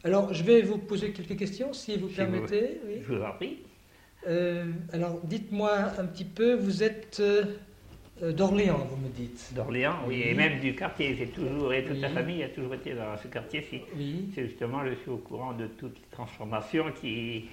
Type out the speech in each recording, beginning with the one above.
Alors, je vais vous poser quelques questions, si vous permettez. Oui. Je vous en prie. Alors, dites-moi un petit peu, vous êtes d'Orléans, vous me dites. D'Orléans, oui, et même du quartier. J'ai toujours, et toute la Oui. famille a toujours été dans ce quartier-ci. Oui. C'est justement, je suis au courant de toutes les transformations qui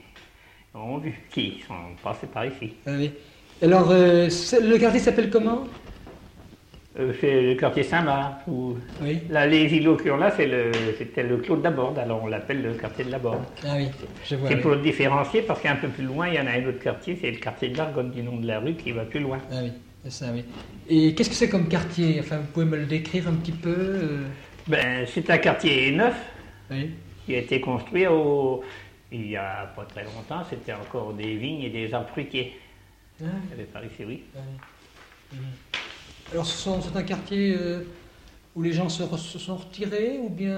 sont passées par ici. Ah oui. Alors, le quartier s'appelle comment? C'est le quartier Saint-Marc, où Oui. là, les îlots qu'il y a là, c'était le Clos de Laborde, alors on l'appelle le quartier de Laborde. Ah oui, je vois. C'est Oui. pour le différencier, parce qu'un peu plus loin, il y en a un autre quartier, c'est le quartier de l'Argonne, du nom de la rue, qui va plus loin. Ah oui, c'est ça, oui. Et qu'est-ce que c'est comme quartier? Enfin, vous pouvez me le décrire un petit peu Ben, c'est un quartier neuf, Oui. qui a été construit il n'y a pas très longtemps, c'était encore des vignes et des arbres fruitiers. Ah, Il y avait par ici, oui. ah oui. Mhm. Alors, c'est un quartier où les gens se sont retirés ou bien...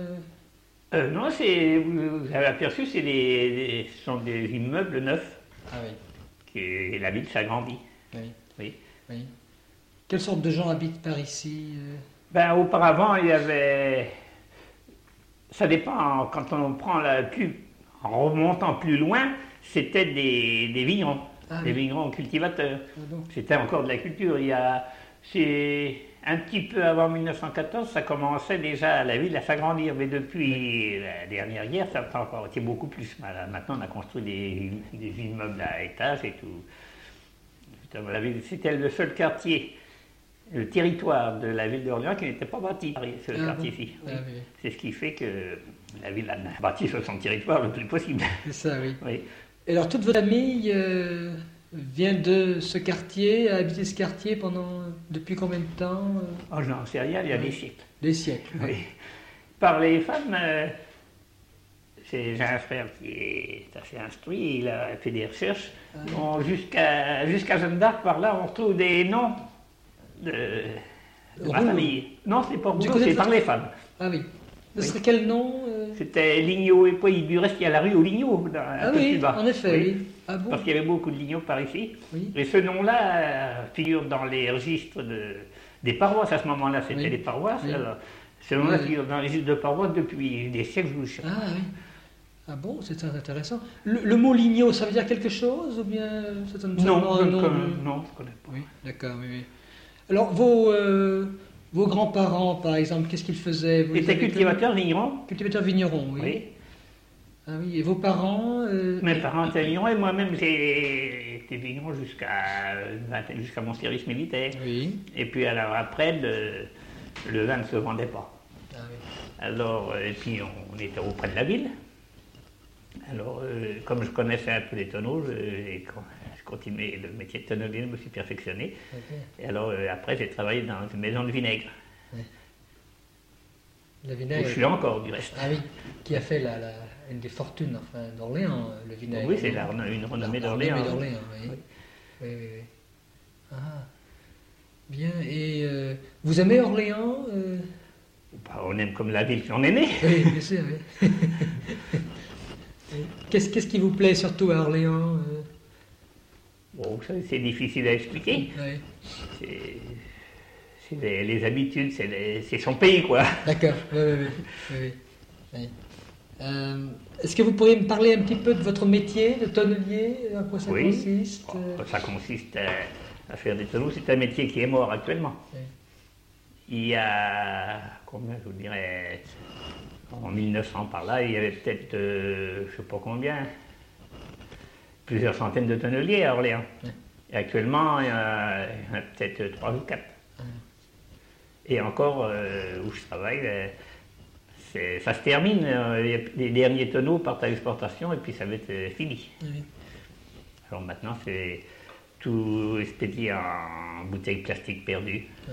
Non, vous avez aperçu, ce sont des immeubles neufs, Ah oui, et la ville s'agrandit. oui, Oui. oui. Quelle sorte de gens habitent par ici Ben, auparavant, il y avait... Ça dépend, quand on prend en remontant plus loin, c'était des vignerons, Ah des oui. vignerons cultivateurs. Ah bon. C'était encore de la culture. C'est un petit peu avant 1914, ça commençait déjà la ville à s'agrandir, mais depuis la dernière guerre, ça a encore été beaucoup plus. Maintenant, on a construit des immeubles à étages et tout. C'était le seul quartier, le territoire de la ville d'Orléans qui n'était pas bâti, ce quartier-ci. Bon. Ah oui. C'est ce qui fait que la ville a bâti sur son territoire le plus possible. C'est ça, oui. Oui. Et alors, toute votre famille vient de ce quartier, a habité ce quartier depuis combien de temps Oh, je n'en sais rien, il y a Oui. des siècles. Des siècles. Oui. Par les femmes, j'ai un frère qui est assez instruit, il a fait des recherches. Ah. Bon, jusqu'à Jeanne d'Arc, par là, on trouve des noms de ma Rouleau. famille. Non, c'est pas Du Rouleau, côté c'est de par votre- les femmes. Ah oui. Ce Oui. serait quel nom C'était Lignot et puis du reste, il y a la rue aux Lignots, un Ah peu oui, plus bas. en effet, oui. Ah bon? Parce qu'il y avait beaucoup de Lignots par ici. Oui. Et ce nom-là figure dans les registres des paroisses à ce moment-là, c'était Oui. les paroisses. Oui. Alors, ce nom-là Oui. figure dans les registres de paroisses depuis des siècles. Ah oui. Ah bon, c'est très intéressant. Le mot lignot, ça veut dire quelque chose ou bien c'est un Non, seulement je un ne nom connais pas. Oui, d'accord, oui, oui. Alors, vos grands-parents, par exemple, qu'est-ce qu'ils faisaient? Vous Ils les étaient avez cultivateurs vignerons. connus Cultivateurs vignerons, oui. Oui. Ah oui, et vos parents Mes parents étaient vignerons et moi-même j'ai été vigneron jusqu'à mon service militaire. Oui. Et puis alors après, le vin ne se vendait pas. Ah oui. Alors, et puis on était auprès de la ville. Alors, comme je connaissais un peu les tonneaux, j'ai continué le métier de tonnelier, je me suis perfectionné. Ok. Et alors, après, j'ai travaillé dans une maison de vinaigre, Le où vinaigre. je suis encore du reste. Ah oui, qui a fait une des fortunes enfin, d'Orléans, le vinaigre. Oui, c'est une renommée d'Orléans. Oui. Oui. Oui, oui, oui. Ah, bien. Et vous aimez Orléans Bah, on aime comme la ville qu'on est né. Oui, bien sûr, oui. Qu'est-ce qui vous plaît surtout à Orléans Bon, ça, c'est difficile à expliquer. Oui. C'est les habitudes, c'est son pays, quoi. D'accord, oui, oui. Est-ce que vous pourriez me parler un petit peu de votre métier de tonnelier? À quoi ça consiste Ça consiste à faire des tonneaux. C'est un métier qui est mort actuellement. Oui. Il y a, combien je vous dirais, en 1900 par là, il y avait peut-être, je ne sais pas combien, plusieurs centaines de tonneliers à Orléans. Oui. Et actuellement, il y en a peut-être 3 ou 4. Et encore, où je travaille, ça se termine, les derniers tonneaux partent à l'exportation et puis ça va être fini. Oui. Alors maintenant, c'est tout expédié en bouteilles plastiques perdues. Oui.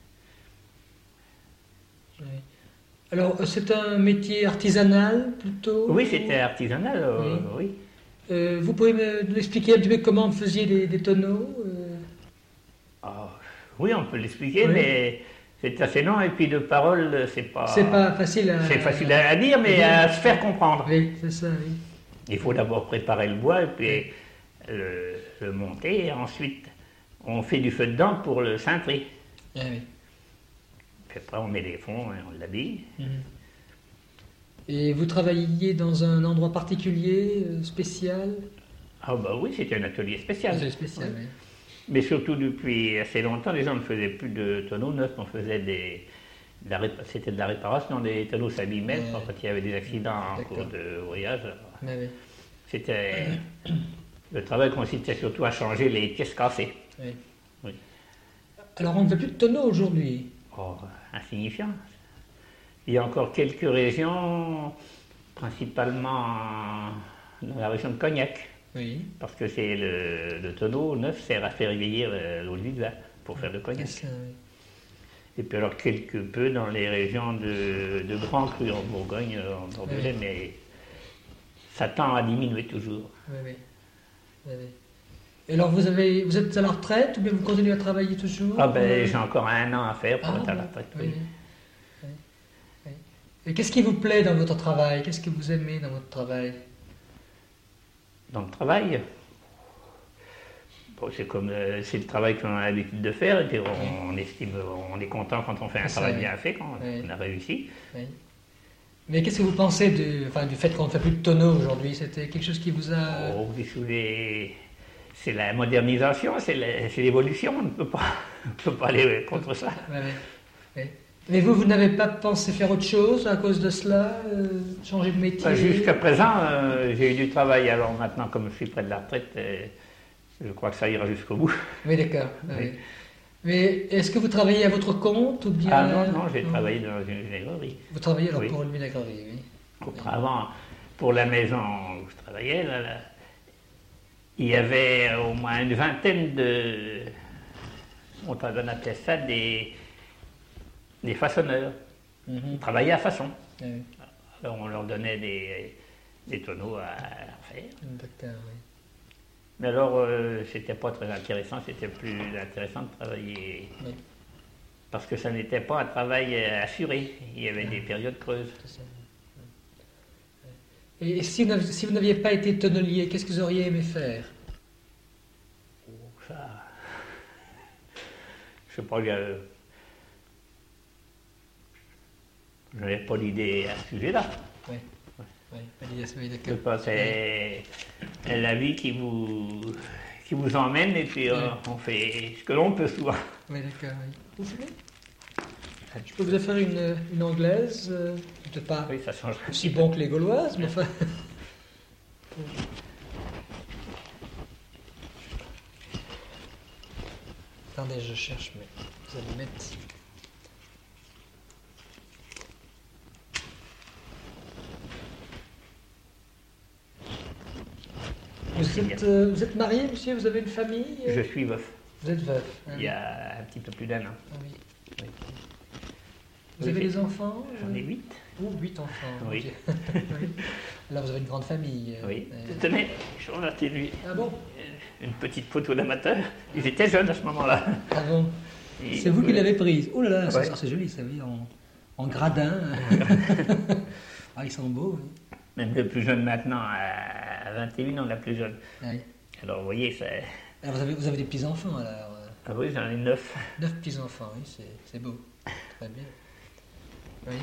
Oui. Alors, c'est un métier artisanal plutôt? Oui, c'était artisanal, oui. Vous pouvez nous expliquer un petit peu comment vous faisiez des tonneaux Ah, oui, on peut l'expliquer, Oui. mais c'est assez long et puis de parole, c'est pas facile à... c'est facile à dire, mais à se faire comprendre. Oui, c'est ça, oui. Il faut d'abord préparer le bois et puis le monter, et ensuite on fait du feu dedans pour le cintrer. Ah, oui. Puis après on met les fonds et on l'habille. Mhm. Et vous travailliez dans un endroit particulier, spécial? Ah bah oui, c'était un atelier spécial. C'est spécial, Ouais. oui. Mais surtout depuis assez longtemps, les gens ne faisaient plus de tonneaux neufs, on faisait c'était de la réparation, des tonneaux s'abîmaient Ouais. quand il y avait des accidents en D'accord. cours de voyage. Ouais, ouais. C'était le travail consistait surtout à changer les pièces cassées. Oui. Oui. Alors on ne fait plus de tonneaux aujourd'hui. Oh, insignifiant. Il y a encore quelques régions, principalement dans la région de Cognac, Oui. parce que c'est le tonneau neuf sert à faire vieillir l'eau de vin pour faire le cognac. C'est ça, oui. Et puis alors quelque peu dans les régions de Grand Cru en Bourgogne, en Bordelais, Oui. mais ça tend à diminuer toujours. Oui, oui. Oui, oui. Et alors vous êtes à la retraite ou bien vous continuez à travailler toujours? Ah ben j'ai encore 1 an à faire pour Ah, être à la oui, retraite. oui, Oui. oui, oui. Et qu'est-ce qui vous plaît dans votre travail? Qu'est-ce que vous aimez dans votre travail? Dans le travail, bon, c'est le travail qu'on a l'habitude de faire et puis on est content quand on fait un C'est ça, travail oui. bien fait, quand Oui. on a réussi. Oui. Mais qu'est-ce que vous pensez du fait qu'on ne fait plus de tonneaux aujourd'hui? C'était quelque chose qui vous a... Oh, c'est la modernisation, c'est l'évolution, on ne peut pas aller contre ça. Ouais, ouais, ouais. Mais vous n'avez pas pensé faire autre chose à cause de cela? Changer de métier? Bah, jusqu'à présent, j'ai eu du travail, alors maintenant comme je suis près de la retraite, je crois que ça ira jusqu'au bout. Oui, d'accord. Oui. Oui. Mais est-ce que vous travaillez à votre compte ou bien... Ah non, j'ai travaillé dans une vinaigrerie. Vous travaillez alors Oui. pour une vinaigrerie, oui. Auparavant, pour la maison où je travaillais, là, il y avait au moins une vingtaine on appelait ça des façonneurs. Mhm. Ils travaillaient à façon. Oui. Alors on leur donnait des tonneaux à faire. D'accord, oui. Mais alors, c'était pas très intéressant, c'était plus intéressant de travailler. Oui. Parce que ça n'était pas un travail assuré. Il y avait des périodes creuses. C'est ça. Et si vous n'aviez pas été tonnelier, qu'est-ce que vous auriez aimé faire? Ça. Je sais pas, je n'avais pas d'idée à ce sujet-là. Oui. Oui, oui, Je d'accord. pense que c'est la vie qui vous emmène et puis on fait ce que l'on peut souvent. Oui, d'accord, oui. Vous fumez? Je peux vous faire une anglaise, peut-être pas Oui, ça change. aussi bon que les gauloises, mais enfin... Attendez, je cherche, mais vous allez mettre... Vous êtes marié, monsieur? Vous avez une famille? Je suis veuf. Vous êtes veuf. hein? Il y a un petit peu plus d'1 an. Ah oui. Oui. Vous Oui, avez j'ai- des enfants? J'en ai 8. Oh, 8 enfants. mon Oui. Dieu. Oui. Alors vous avez une grande famille. Oui. euh, Tenez, je vous remercie de lui. Ah bon? Une petite photo d'amateur. Ils étaient jeunes à ce moment-là. Ah bon? Et- C'est vous qui l'avez prise. Oh là là, Ouais. c'est joli, ça, oui, en gradin. Ah, ils sont beaux. Oui. Même le plus jeune maintenant, à 21 ans, la plus jeune. Oui. Alors vous voyez, ça... Alors vous avez des petits-enfants, alors. Ah oui, j'en ai 9. 9 petits-enfants, oui, c'est beau. Très bien. Oui.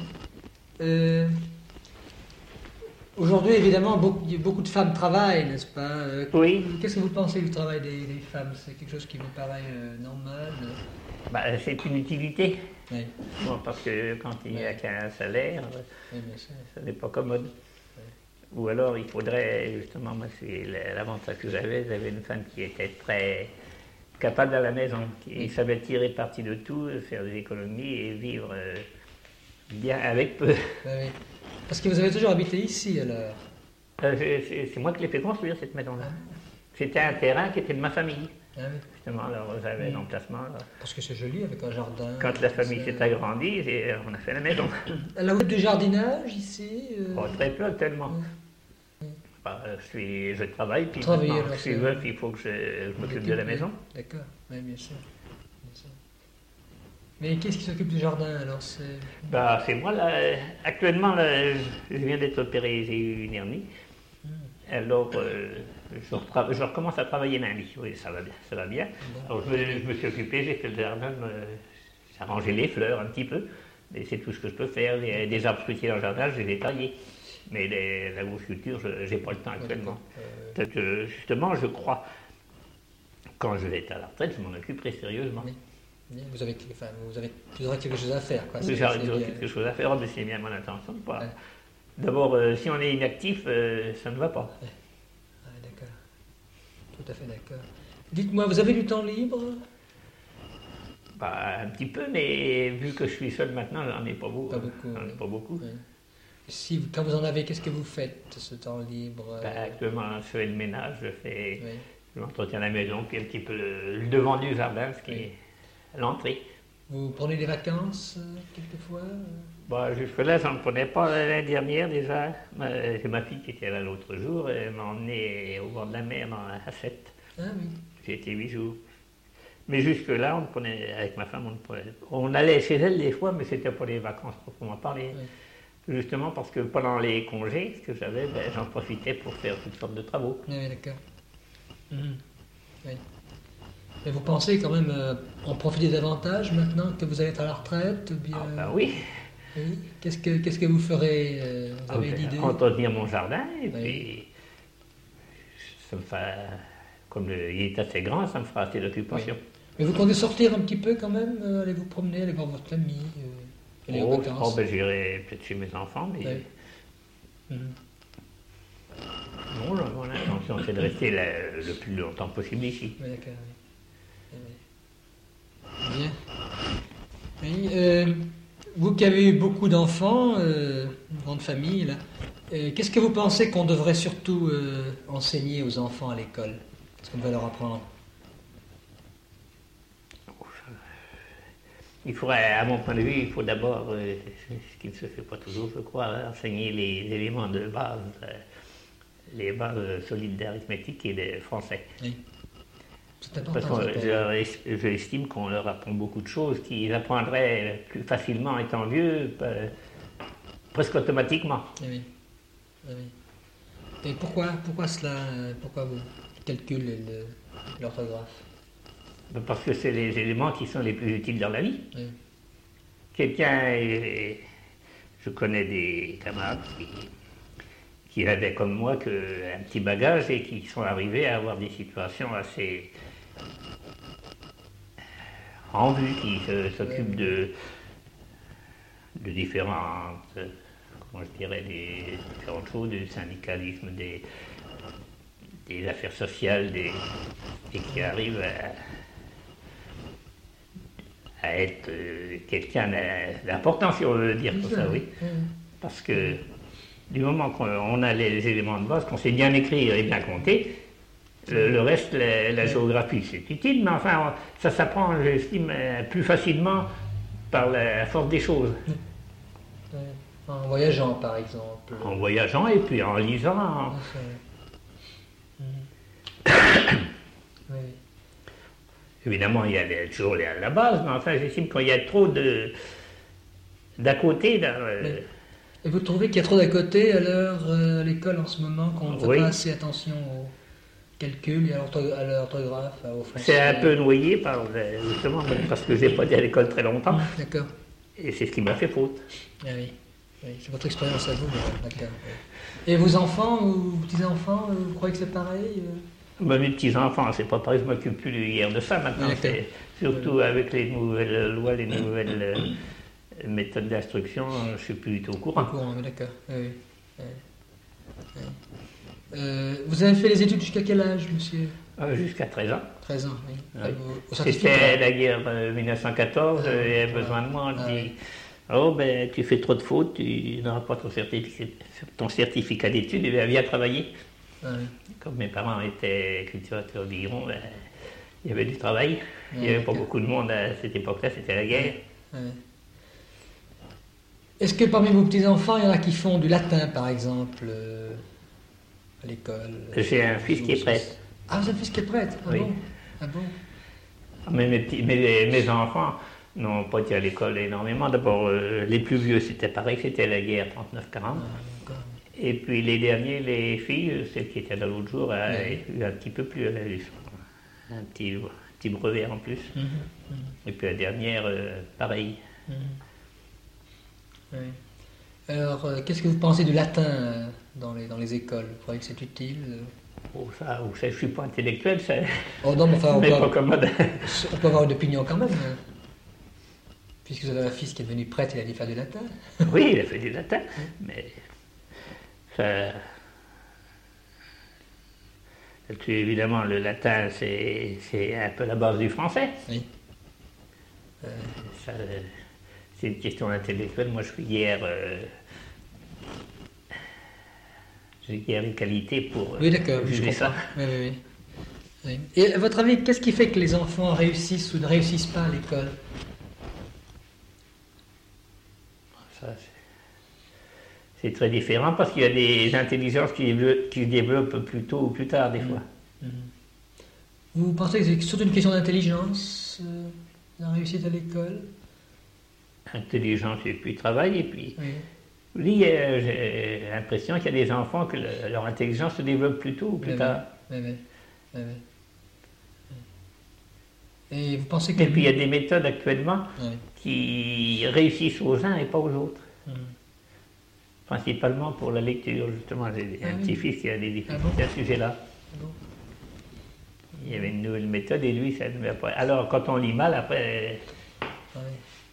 Aujourd'hui, évidemment, beaucoup de femmes travaillent, n'est-ce pas? Oui, Qu'est-ce que vous pensez du travail des femmes? C'est quelque chose qui vous paraît normal? bah, c'est une utilité. Oui, Bon, parce que quand il n'y a qu'un salaire, oui, bien sûr. ça n'est pas commode. Ou alors il faudrait, justement, moi c'est l'avantage que j'avais une femme qui était très capable à la maison, qui savait tirer parti de tout, faire des économies et vivre bien avec peu. Oui, oui. Parce que vous avez toujours habité ici, alors. C'est moi qui l'ai fait construire cette maison-là. C'était un terrain qui était de ma famille. Ah oui. Justement, alors j'avais l'emplacement. Là. Parce que c'est joli avec un jardin. Quand la famille c'est- s'est agrandie, on a fait la maison. Alors, vous faites du jardinage ici? Oh, très peu actuellement. Oui. Bah, je travaille, puis Travaillez, maintenant, alors, je suis c'est- veuf, il faut que je m'occupe de la maison. D'accord, oui, bien sûr. Bien sûr. Mais qu'est-ce qui s'occupe du jardin, alors? Bah, c'est moi, là. Actuellement, là, je viens d'être opéré, j'ai eu une hernie. Alors, je recommence à travailler lundi. Oui, ça va bien. Ça va bien. Alors, je me suis occupé, j'ai fait le jardin, j'ai arrangé les fleurs un petit peu. Et c'est tout ce que je peux faire. Des arbres fruitiers dans le jardin, je les ai taillés. Mais l'agriculture, je n'ai pas le temps actuellement. Peut-être que, justement, je crois, quand je vais être à la retraite, je m'en occuperai sérieusement. Oui. Vous avez toujours quelque chose à faire. J'ai toujours quelque chose à faire, mais c'est bien mon intention. Ouais. D'abord, si on est inactif, ça ne va pas. Ouais. Ah, d'accord. Tout à fait d'accord. Dites-moi, vous avez du temps libre? Un petit peu, mais vu que je suis seul maintenant, j'en ai pas beaucoup. J'en ai pas beaucoup. Ouais. Quand vous en avez, qu'est-ce que vous faites ce temps libre? Actuellement, je fais le ménage, j'entretiens la maison, puis un petit peu le devant du jardin, ce qui est l'entrée. Vous prenez des vacances quelquefois? Jusque-là, je n'en prenais pas l'année dernière déjà. J'ai ma fille qui était là l'autre jour, elle m'a emmené au bord de la mer à 7. Ah oui. J'ai été 8 jours. Mais jusque-là, avec ma femme, on allait chez elle des fois, mais c'était pas les vacances proprement parler. Oui. Justement parce que pendant les congés que j'avais, j'en profitais pour faire toutes sortes de travaux. Oui, d'accord. Oui. Mais vous pensez quand même en profiter davantage maintenant que vous allez être à la retraite? Oui. Oui. Qu'est-ce que vous ferez? Vous avez l'idée? Entretenir mon jardin, et puis ça me fait, comme il est assez grand, ça me fera assez d'occupation. Oui. Mais vous comptez sortir un petit peu quand même? Aller vous promener, aller voir votre famille? Aller aux vacances? J'irai peut-être chez mes enfants, mais... Oui. Non, mon intention, c'est de rester le plus longtemps possible ici. Oui, d'accord, oui. Bien. Oui, vous qui avez eu beaucoup d'enfants, une grande famille, là, qu'est-ce que vous pensez qu'on devrait surtout enseigner aux enfants à l'école? Qu'est-ce qu'on devrait leur apprendre? Il faudrait, à mon point de vue, il faut d'abord, ce qui ne se fait pas toujours, je crois, enseigner les éléments de base, les bases solides d'arithmétique et de français. Oui. C'est important. Parce que j'estime qu'on leur apprend beaucoup de choses qu'ils apprendraient plus facilement étant vieux, presque automatiquement. Oui. Et pourquoi cela? Pourquoi vous calculez l'orthographe? Parce que c'est les éléments qui sont les plus utiles dans la vie. Oui. Je connais des camarades qui avaient comme moi un petit bagage et qui sont arrivés à avoir des situations assez en vue, qui s'occupent de différentes, comment je dirais, des différentes choses, du syndicalisme, des affaires sociales, et qui arrivent à être quelqu'un d'important, si on veut dire comme ça, oui. Parce que du moment qu'on a les éléments de base, qu'on sait bien écrire et bien compter, le reste, la géographie, c'est utile, mais enfin, ça s'apprend, j'estime, plus facilement par la force des choses. En voyageant, par exemple. En voyageant et puis en lisant. Oui. Évidemment, il y a toujours la base, mais enfin, j'estime qu'il y a trop d'à côté. Et vous trouvez qu'il y a trop d'à côté à l'école en ce moment, qu'on ne fait pas assez attention au calcul et à l'orthographe, au français? C'est un peu noyé justement parce que je n'ai pas été à l'école très longtemps. D'accord. Et c'est ce qui m'a fait faute. Ah oui, c'est votre expérience à vous, d'accord. Et vos enfants, ou vos petits-enfants, vous croyez que c'est pareil? Mes petits-enfants, c'est pas pareil, je m'occupe plus hier de ça maintenant. C'est surtout avec les nouvelles lois, les nouvelles méthodes d'instruction, je ne suis plus du tout au courant. D'accord. Oui. Vous avez fait les études jusqu'à quel âge, monsieur? Jusqu'à 13 ans. 13 ans, oui. C'était la guerre de 1914, il y avait besoin de moi, on dit... Oh, tu fais trop de fautes, tu n'auras pas ton certificat d'études, et viens travailler. Comme mes parents étaient cultivateurs vignerons, il y avait du travail. Il n'y avait pas beaucoup de monde à cette époque-là, c'était la guerre. Est-ce que parmi vos petits-enfants, il y en a qui font du latin, par exemple, à l'école? J'ai un fils qui est prêtre. Ah, vous avez un fils qui est prêtre? Oui. Mais mes enfants n'ont pas été à l'école énormément. D'abord, les plus vieux, c'était pareil, c'était la guerre 39-40. Et puis les derniers, les filles, celle qui était là l'autre jour, a eu un petit peu plus, elle a eu un petit brevet en plus. Et puis la dernière, pareil. Oui. Alors, qu'est-ce que vous pensez du latin dans les écoles? Vous croyez que c'est utile? Oh, ça, je ne suis pas intellectuel, ça Oh non, mais enfin, n'est pas commode. on peut avoir une opinion quand même. Puisque vous avez un fils qui est devenu prêtre, il a dû faire du latin. Oui, il a fait du latin, mais ça... Évidemment, le latin, c'est un peu la base du français. Oui. Ça, c'est une question intellectuelle. Moi, je suis hier... j'ai hier une qualité pour Oui, d'accord, je juger comprends. ça. Oui, oui, oui. Oui. Et à votre avis, qu'est-ce qui fait que les enfants réussissent ou ne réussissent pas à l'école? Ça, c'est très différent parce qu'il y a des intelligences qui se développent plus tôt ou plus tard, des fois. Vous pensez que c'est surtout une question d'intelligence, la réussite à l'école? Intelligence et puis travail, et puis... Oui. Oui, j'ai l'impression qu'il y a des enfants que leur intelligence se développe plus tôt ou plus tard. Oui, oui, oui, oui. Et vous pensez que... Et puis il y a des méthodes actuellement Oui. qui réussissent aux uns et pas aux autres. Principalement pour la lecture, justement. J'ai un petit-fils qui a des difficultés à ce sujet-là. Bon. Il y avait une nouvelle méthode et lui, ça ne va pas. Alors, quand on lit mal, après... Oui.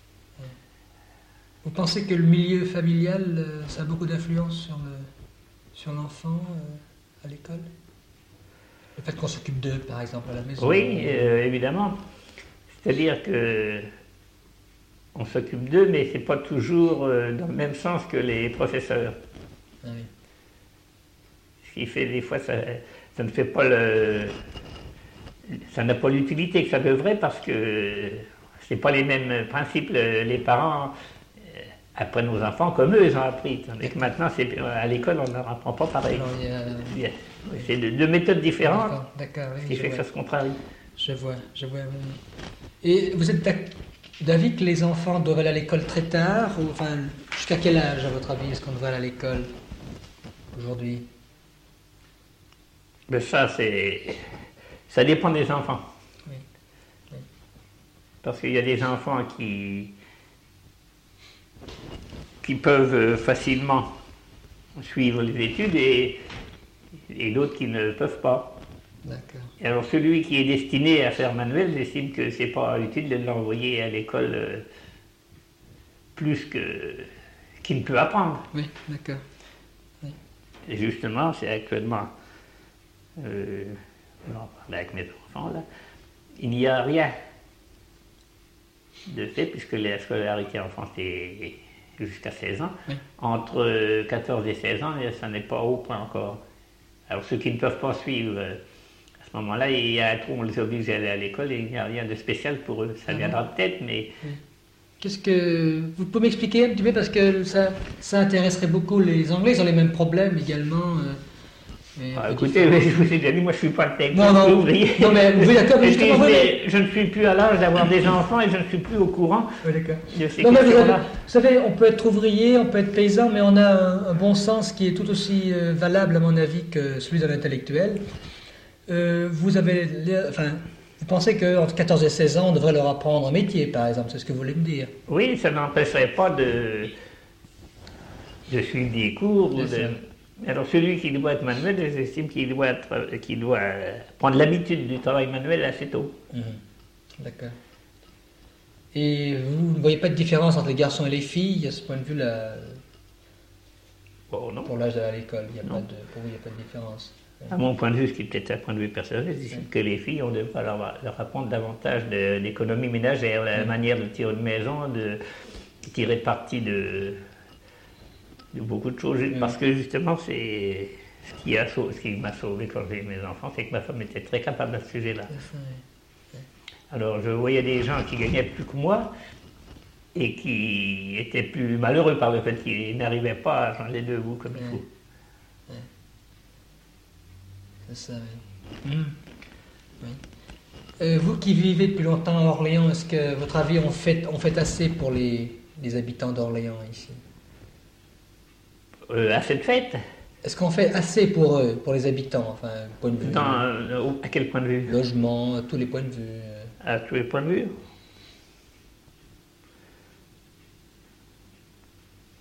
Vous pensez que le milieu familial, ça a beaucoup d'influence sur l'enfant à l'école? Le fait qu'on s'occupe d'eux, par exemple, à la maison? Oui, évidemment. C'est-à-dire que on s'occupe d'eux, mais c'est pas toujours dans le même sens que les professeurs. Ah oui. Ce qui fait des fois, ça ne fait pas ça n'a pas l'utilité que ça devrait parce que c'est pas les mêmes principes. Les parents apprennent aux enfants comme eux ils ont appris. Tandis que maintenant, à l'école, on ne leur apprend pas pareil. Alors, C'est deux méthodes différentes. D'accord, oui, Ce qui fait que ça se contrarie. Je vois, oui. Et vous êtes d'avis que les enfants doivent aller à l'école très tard, ou enfin, jusqu'à quel âge, à votre avis, est-ce qu'on devrait aller à l'école aujourd'hui? Mais ça dépend des enfants. Oui. Parce qu'il y a des enfants qui peuvent facilement suivre les études et d'autres qui ne peuvent pas. D'accord. Et alors celui qui est destiné à faire manuel, j'estime que c'est pas utile de l'envoyer à l'école plus qu'il ne peut apprendre. Oui, d'accord. Oui. Et justement, c'est actuellement, avec mes enfants là, il n'y a rien de fait puisque la scolarité en France est jusqu'à 16 ans. Oui. Entre 14 et 16 ans, ça n'est pas au point encore. Alors ceux qui ne peuvent pas suivre, à ce moment-là, il y a un trou, on les oblige à aller à l'école et il n'y a rien de spécial pour eux. Ça viendra peut-être, mais... Oui. Qu'est-ce que... Vous pouvez m'expliquer un petit peu, parce que ça intéresserait beaucoup les Anglais, ils ont les mêmes problèmes également. Écoutez, je vous ai déjà dit, moi je ne suis pas le technique, non, je suis ouvrier. Non, mais oui, d'accord, mais justement, je ne suis plus à l'âge d'avoir des enfants et je ne suis plus au courant de ces non, mais questions-là. vous savez, on peut être ouvrier, on peut être paysan, mais on a un bon sens qui est tout aussi valable, à mon avis, que celui d'un intellectuel. Vous pensez qu'entre 14 et 16 ans, on devrait leur apprendre un métier, par exemple, c'est ce que vous voulez me dire? Oui, ça n'empêcherait pas de suivre des cours. Alors celui qui doit être manuel, j'estime qu'il doit prendre l'habitude du travail manuel assez tôt. D'accord. Et vous ne voyez pas de différence entre les garçons et les filles à ce point de vue-là? Oh, non. Pour l'âge d'aller à l'école, pour vous, il n'y a pas de différence? À mon point de vue, ce qui est peut-être un point de vue personnel, c'est que les filles, on devrait leur apprendre davantage d'économie ménagère, la manière de tirer une maison, de tirer parti de beaucoup de choses. Parce que justement, c'est ce qui m'a sauvé quand j'ai eu mes enfants, c'est que ma femme était très capable à ce sujet-là. Alors je voyais des gens qui gagnaient plus que moi et qui étaient plus malheureux par le fait qu'ils n'arrivaient pas à joindre les deux bouts comme il faut. C'est ça, oui. Oui. Vous qui vivez depuis longtemps à Orléans, est-ce que, à votre avis, on fait assez pour les habitants d'Orléans ici? À cette fête? Est-ce qu'on fait assez pour eux, pour les habitants, enfin, point de vue? À quel point de vue? Logement, à tous les points de vue. À tous les points de vue?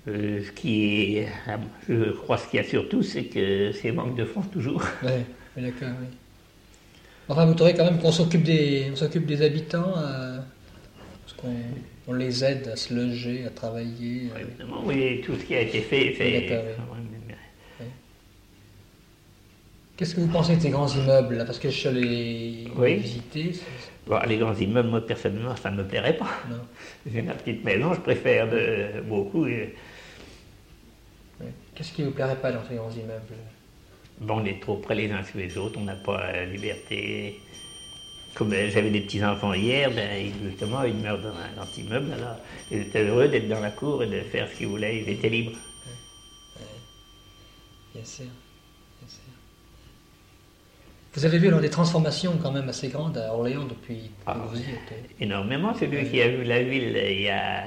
Je crois ce qu'il y a surtout, c'est que c'est manque de fonds toujours. Oui, d'accord, oui. Enfin, vous trouvez quand même qu'on s'occupe des habitants, parce qu'on les aide à se loger, à travailler. Évidemment, oui, tout ce qui a été fait. D'accord, oui. Qu'est-ce que vous pensez de ces grands immeubles là? Parce que je suis allé les visiter. Bon, les grands immeubles, moi personnellement, ça ne me plairait pas. Non. J'ai ma petite maison, je préfère beaucoup. Oui. Qu'est-ce qui ne vous plairait pas dans ces grands immeubles? Bon, on est trop près les uns sur les autres, on n'a pas la liberté. Comme j'avais des petits-enfants hier, justement, ils meurent dans un grand immeuble, alors ils étaient heureux d'être dans la cour et de faire ce qu'ils voulaient, ils étaient libres. Bien sûr. Vous avez vu alors des transformations quand même assez grandes à Orléans depuis que vous y êtes. Énormément, c'est lui qui a vu la ville il y a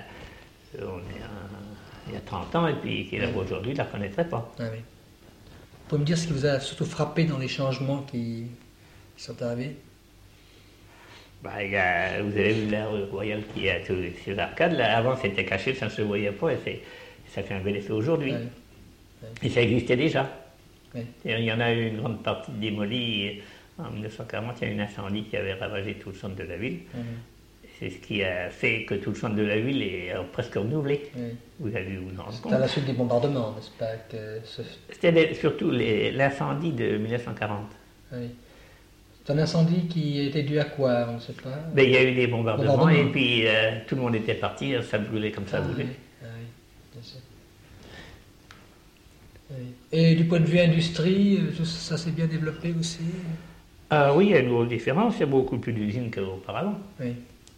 30 ans et puis qui est là aujourd'hui, il ne la connaîtrait pas. Ah oui. Vous pouvez me dire ce qui vous a surtout frappé dans les changements qui sont arrivés? Vous avez vu la rue Royale qui a tous ces arcades, là, avant c'était caché, ça ne se voyait pas et ça fait un bel effet aujourd'hui. Et ça existait déjà. Il y en a eu une grande partie démolie. En 1940, il y a eu un incendie qui avait ravagé tout le centre de la ville. C'est ce qui a fait que tout le centre de la ville est presque renouvelé. Vous avez vous en rendre compte. C'était à la suite des bombardements, n'est-ce pas C'était surtout l'incendie de 1940. Oui. C'est un incendie qui était dû à quoi, on ne sait pas. Il y a eu des bombardements et puis tout le monde était parti, ça brûlait comme ça brûlait. Oui, bien sûr. Oui. Et du point de vue industrie, ça s'est bien développé aussi? Oui, il y a une grosse différence, il y a beaucoup plus d'usines qu'auparavant. Oui.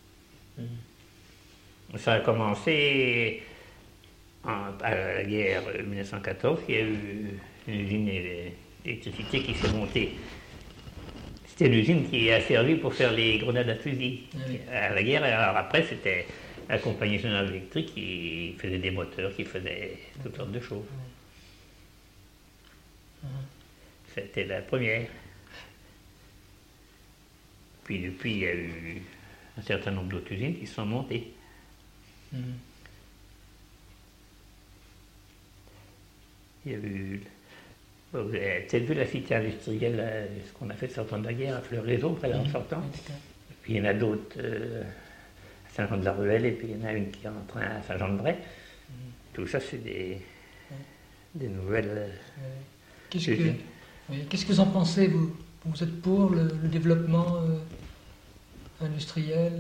Ça a commencé à la guerre 1914, il y a eu une usine d'électricité qui s'est montée. C'était l'usine qui a servi pour faire les grenades à fusil à la guerre. Alors après, c'était la compagnie générale électrique qui faisait des moteurs, qui faisait toutes sortes de choses. C'était la première. Puis depuis, il y a eu un certain nombre d'autres usines qui se sont montées. Il y a eu... Vous avez peut-être vu la cité industrielle, ce qu'on a fait sortant de la guerre à Fleur-les-Aubres, en sortant. Et puis il y en a d'autres à Saint-Jean-de-la-Ruelle, et puis il y en a une qui est en train à Saint-Jean-de-Bray. Tout ça, c'est des nouvelles... Qu'est-ce que vous en pensez, vous? Vous êtes pour le développement industriel?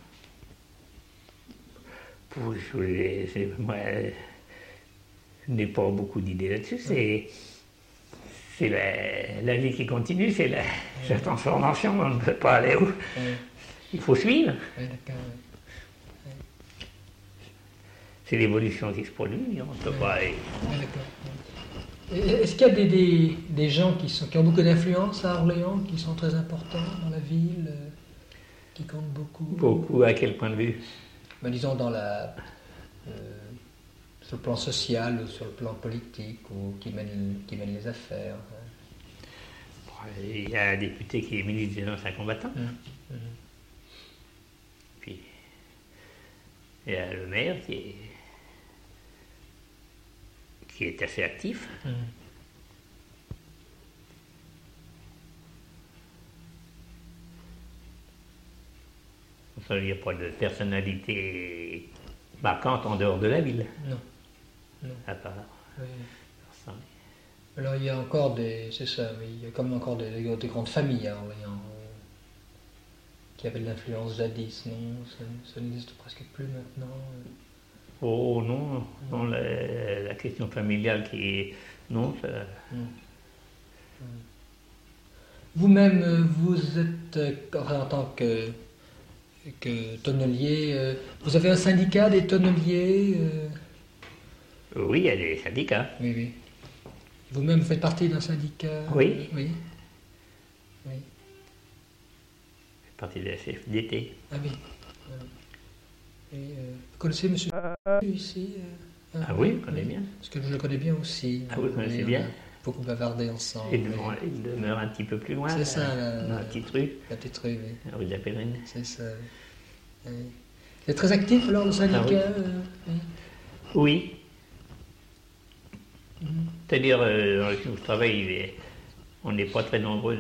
Moi, je n'ai pas beaucoup d'idées là-dessus. C'est la vie qui continue, c'est la transformation, on ne peut pas aller où. Il faut suivre. C'est l'évolution qui se produit, on ne peut pas aller. Est-ce qu'il y a des gens qui ont beaucoup d'influence à Orléans, qui sont très importants dans la ville, qui comptent beaucoup? Beaucoup, à quel point de vue? Disons sur le plan social ou sur le plan politique, ou qui mènent les affaires. Il y a un député qui est ministre des anciens combattants. Puis il y a le maire qui est assez actif. Il n'y a pas de personnalité marquante en dehors de la ville. Non. À part. Alors il y a encore c'est ça, oui, il y a comme encore des grandes familles à Orléans qui avaient de l'influence jadis, non? Ça n'existe presque plus maintenant. Oh non, la question familiale qui est... Non, ça... Vous-même, vous êtes, en tant que tonnelier, vous avez un syndicat des tonneliers? Oui, il y a des syndicats. Oui. Vous-même, vous faites partie d'un syndicat? Oui. Je fais partie de la CFDT. Ah oui. Vous connaissez M. ici? Oui, je connais bien. Parce que je le connais bien aussi. Ah, vous connaissez bien? On a beaucoup bavardé ensemble. Il demeure un petit peu plus loin. C'est ça, dans la petite rue. La petite rue, oui. La rue de la Pèlerine. C'est ça. Vous êtes très actif alors, le syndicat? Oui. C'est-à-dire, où je travaille, on n'est pas très nombreux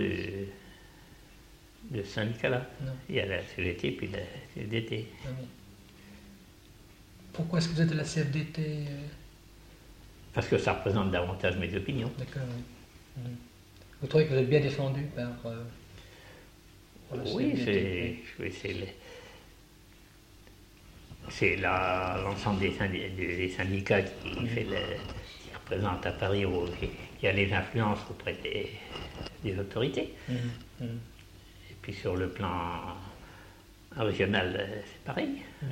de syndicats là. Non. Il y a la CGT puis la CFDT. Ah oui. Pourquoi est-ce que vous êtes à la CFDT Parce que ça représente davantage mes opinions. D'accord, oui. Vous trouvez que vous êtes bien défendu par la Oui, CFDT? c'est l'ensemble des syndicats qui représentent à Paris, qui a les influences auprès des autorités. Et puis sur le plan régional, c'est pareil.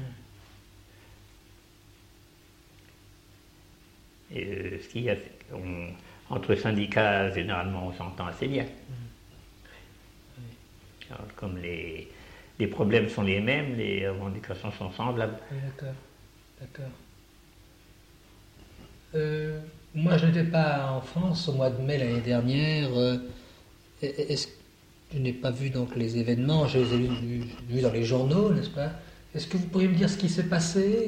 Et ce qu'il y a, entre syndicats, généralement, on s'entend assez bien. Alors, comme les problèmes sont les mêmes, les revendications sont semblables. Oui, d'accord. Moi, je n'étais pas en France au mois de mai l'année dernière. Je n'ai pas vu donc les événements, je les ai vus dans les journaux, n'est-ce pas? Est-ce que vous pourriez me dire ce qui s'est passé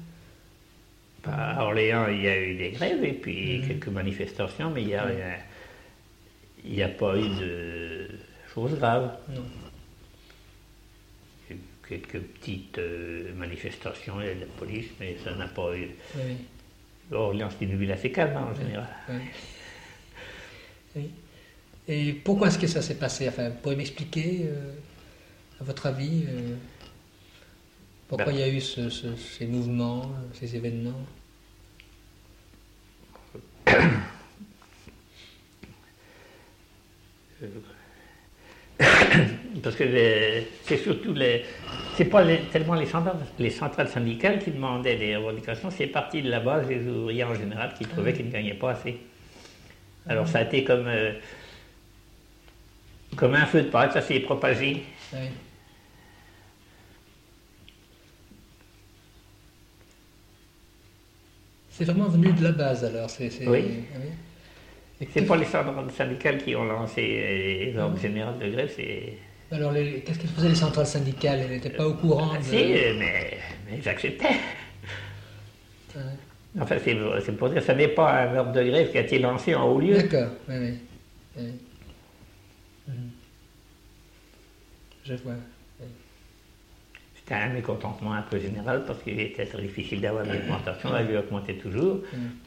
À Orléans, il y a eu des grèves et puis quelques manifestations, mais il n'y a pas eu de choses graves. Non. Il y a eu quelques petites manifestations, il y a de la police, mais ça n'a pas eu. Oui. Orléans, c'est une ville assez calme en général. Oui. Et pourquoi est-ce que ça s'est passé? Enfin, vous pourriez m'expliquer, à votre avis, pourquoi il y a eu ces mouvements, ces événements? Parce que c'est surtout c'est pas tellement les centrales syndicales qui demandaient des revendications, c'est parti de la base des ouvriers en général qui trouvaient qu'ils ne gagnaient pas assez. Alors ça a été comme un feu de paille, ça s'est propagé. Oui. C'est vraiment venu de la base alors. Oui. Ah oui. C'est pas les centrales syndicales qui ont lancé les ordres généraux de grève, c'est. Alors, qu'est-ce que faisaient les centrales syndicales? Elles n'étaient pas au courant de... Si, mais j'acceptais. Ah, Enfin, c'est pour dire que ce n'est pas un ordre de grève qui a été lancé en haut lieu. d'accord, oui. Je vois. C'était un mécontentement un peu général parce qu'il était très difficile d'avoir une augmentation, elle lui augmentait toujours.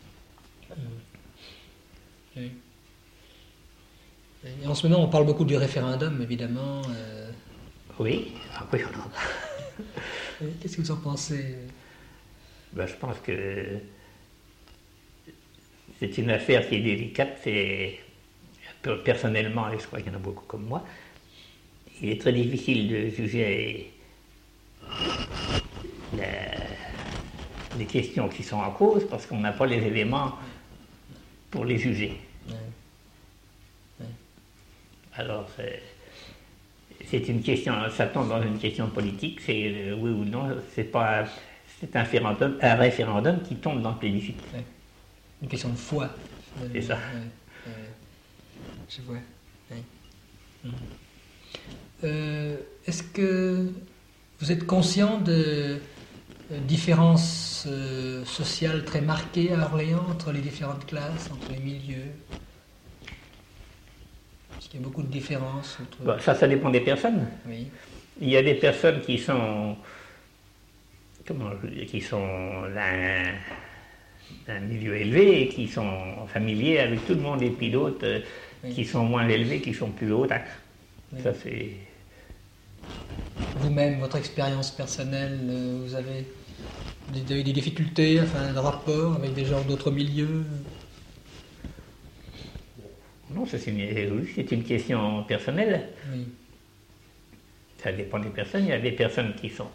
Oui. Et en ce moment, on parle beaucoup du référendum, évidemment. Oui, oui. Qu'est-ce que vous en pensez? Ben, je pense que c'est une affaire qui est délicate. Personnellement, et je crois qu'il y en a beaucoup comme moi, il est très difficile de juger les questions qui sont en cause parce qu'on n'a pas les éléments pour les juger. Alors, c'est une question, ça tombe dans une question politique, c'est oui ou non, c'est un référendum qui tombe dans le plébiscite. Une question de foi. C'est ça. Je vois. Est-ce que vous êtes conscient de différences sociales très marquées à Orléans entre les différentes classes, entre les milieux? Est-ce qu'il y a beaucoup de différences entre... Bon, ça dépend des personnes. Oui. Il y a des personnes qui sont d'un milieu élevé et qui sont familiers avec tout le monde, et puis d'autres qui sont moins élevés, qui sont plus hauts. Oui. Ça, c'est... Vous-même, votre expérience personnelle, vous avez eu des difficultés, enfin, de rapport avec des gens d'autres milieux? Non, c'est une question personnelle. Oui. Ça dépend des personnes. Il y a des personnes qui sont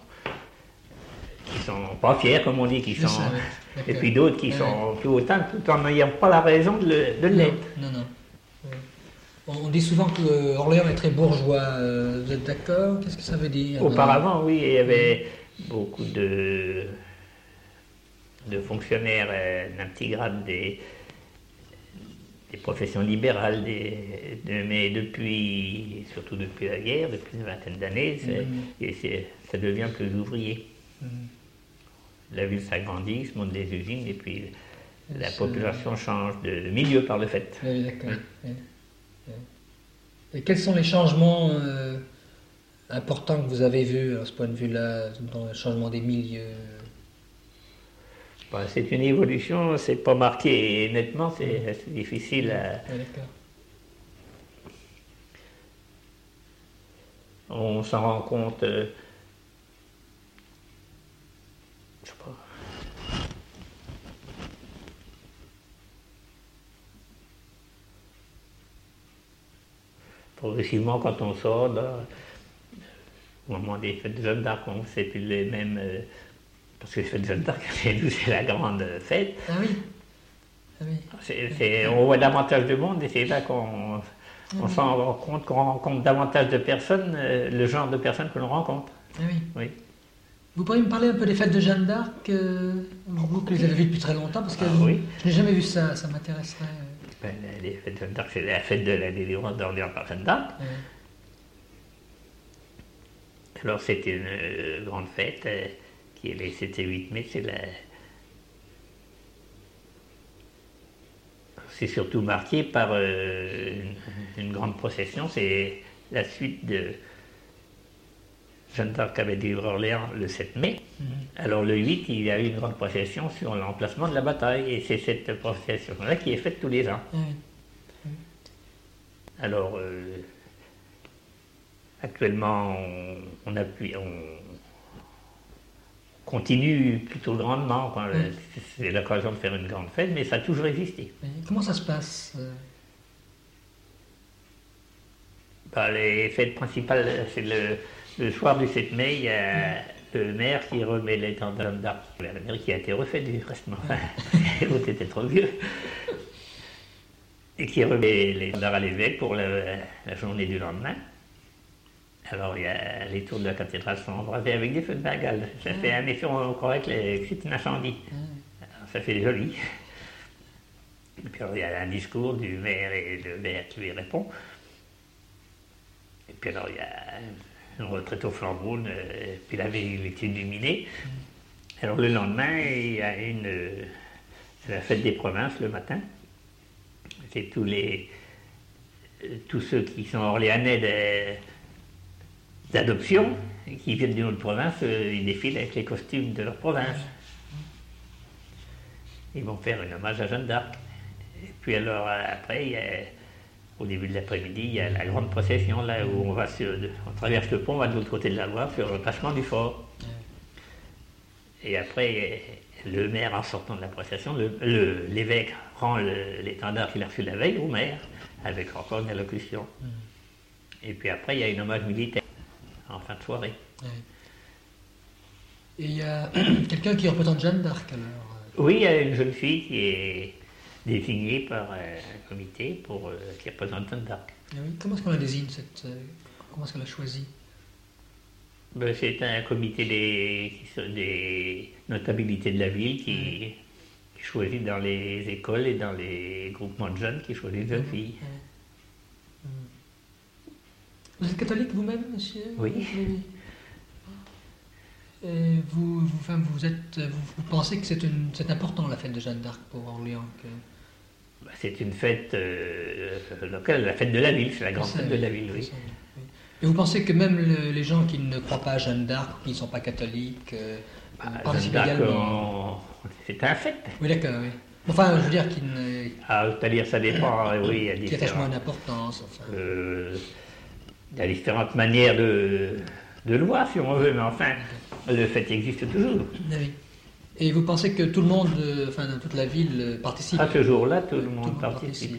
pas fiers, comme on dit, et puis d'autres qui sont plus hautains, tout en n'ayant pas la raison de l'être. Non. On dit souvent que Orléans est très bourgeois. Vous êtes d'accord? Qu'est-ce que ça veut dire? Auparavant, oui, il y avait beaucoup de fonctionnaires d'un petit grade des professions libérales, mais surtout depuis la guerre, depuis une vingtaine d'années, ça devient plus ouvrier. La ville s'agrandit, se monte des usines, et puis La population change de milieu par le fait. Oui, d'accord. Et quels sont les changements importants que vous avez vus à ce point de vue-là, dans le changement des milieux? C'est une évolution, c'est pas marqué nettement, c'est difficile à... Oui, d'accord. On s'en rend compte... je sais pas. Progressivement, quand on sort, là, au moment des fêtes de Jeanne d'Arc, c'est plus les mêmes... parce que les fêtes de Jeanne d'Arc, nous, c'est la grande fête. Ah oui. Ah oui. On voit davantage de monde et c'est là qu'on s'en rend compte, qu'on rencontre davantage de personnes, le genre de personnes que l'on rencontre. Ah oui. Oui. Vous pourriez me parler un peu des fêtes de Jeanne d'Arc, vous que les avez vues depuis très longtemps, parce que oui. je n'ai jamais vu ça, ça m'intéresserait. Les fêtes de Jeanne d'Arc, c'est la fête de la délivrance d'Orléans par Jeanne d'Arc. Alors c'est une grande fête qui est le 7 et 8 mai, c'est surtout marqué par une grande procession, c'est la suite de Jeanne d'Arc avait délivré Orléans le 7 mai. Alors le 8, il y a eu une grande procession sur l'emplacement de la bataille, et c'est cette procession-là qui est faite tous les ans. Alors actuellement, on continue plutôt grandement. C'est l'occasion de faire une grande fête, mais ça a toujours existé. Comment ça se passe Les fêtes principales, c'est le soir du 7 mai, il y a le maire qui remet l'étendard d'Arc. La mairie qui a été refaite du reste, enfin, l'autre était trop vieux. Et qui remet l'étendard à l'évêque pour la journée du lendemain. Alors, les tours de la cathédrale sont embrasés avec des feux de Bengale. Ça fait un effet, on croirait que c'est un incendie. Alors, ça fait joli. Et puis, alors, il y a un discours du maire et le maire qui lui répond. Et puis, alors, il y a une retraite au flambeau, puis la ville est illuminée. Alors, le lendemain, il y a c'est la fête des provinces le matin. C'est tous ceux qui sont orléanais d'adoption, qui viennent d'une autre province, ils défilent avec les costumes de leur province. Ils vont faire un hommage à Jeanne d'Arc. Et puis alors après, au début de l'après-midi, il y a la grande procession, là où on traverse le pont, on va de l'autre côté de la Loire, sur le passement du fort. Et après, le maire, en sortant de la procession, l'évêque rend l'étendard qu'il a reçu la veille au maire, avec encore une allocution. Et puis après, il y a un hommage militaire, en fin de soirée. Et il y a quelqu'un qui représente Jeanne d'Arc, alors Oui, il y a une jeune fille qui est désignée par un comité qui représente Jeanne d'Arc. Oui. Comment est-ce qu'on la désigne, comment est-ce qu'on l'a choisie? C'est un comité des notabilités de la ville qui choisit dans les écoles et dans les groupements de jeunes, qui choisit une jeune fille. Vous êtes catholique vous-même, monsieur? Oui. Et vous pensez que c'est important, la fête de Jeanne d'Arc pour Orléans C'est une fête locale, la fête de la ville, c'est la grande fête de la ville, oui. Et vous pensez que même les gens qui ne croient pas à Jeanne d'Arc, qui ne sont pas catholiques, participent également? C'est un fait. Oui, d'accord, oui. Enfin, je veux dire qu'ils ne... c'est-à-dire, ça dépend, oui, il y a qui attachent moins d'importance, enfin. Il y a différentes manières de le voir, si on veut, mais enfin, le fait existe toujours. Oui. Et vous pensez que tout le monde, dans toute la ville, participe? À ce jour-là, tout le monde participe.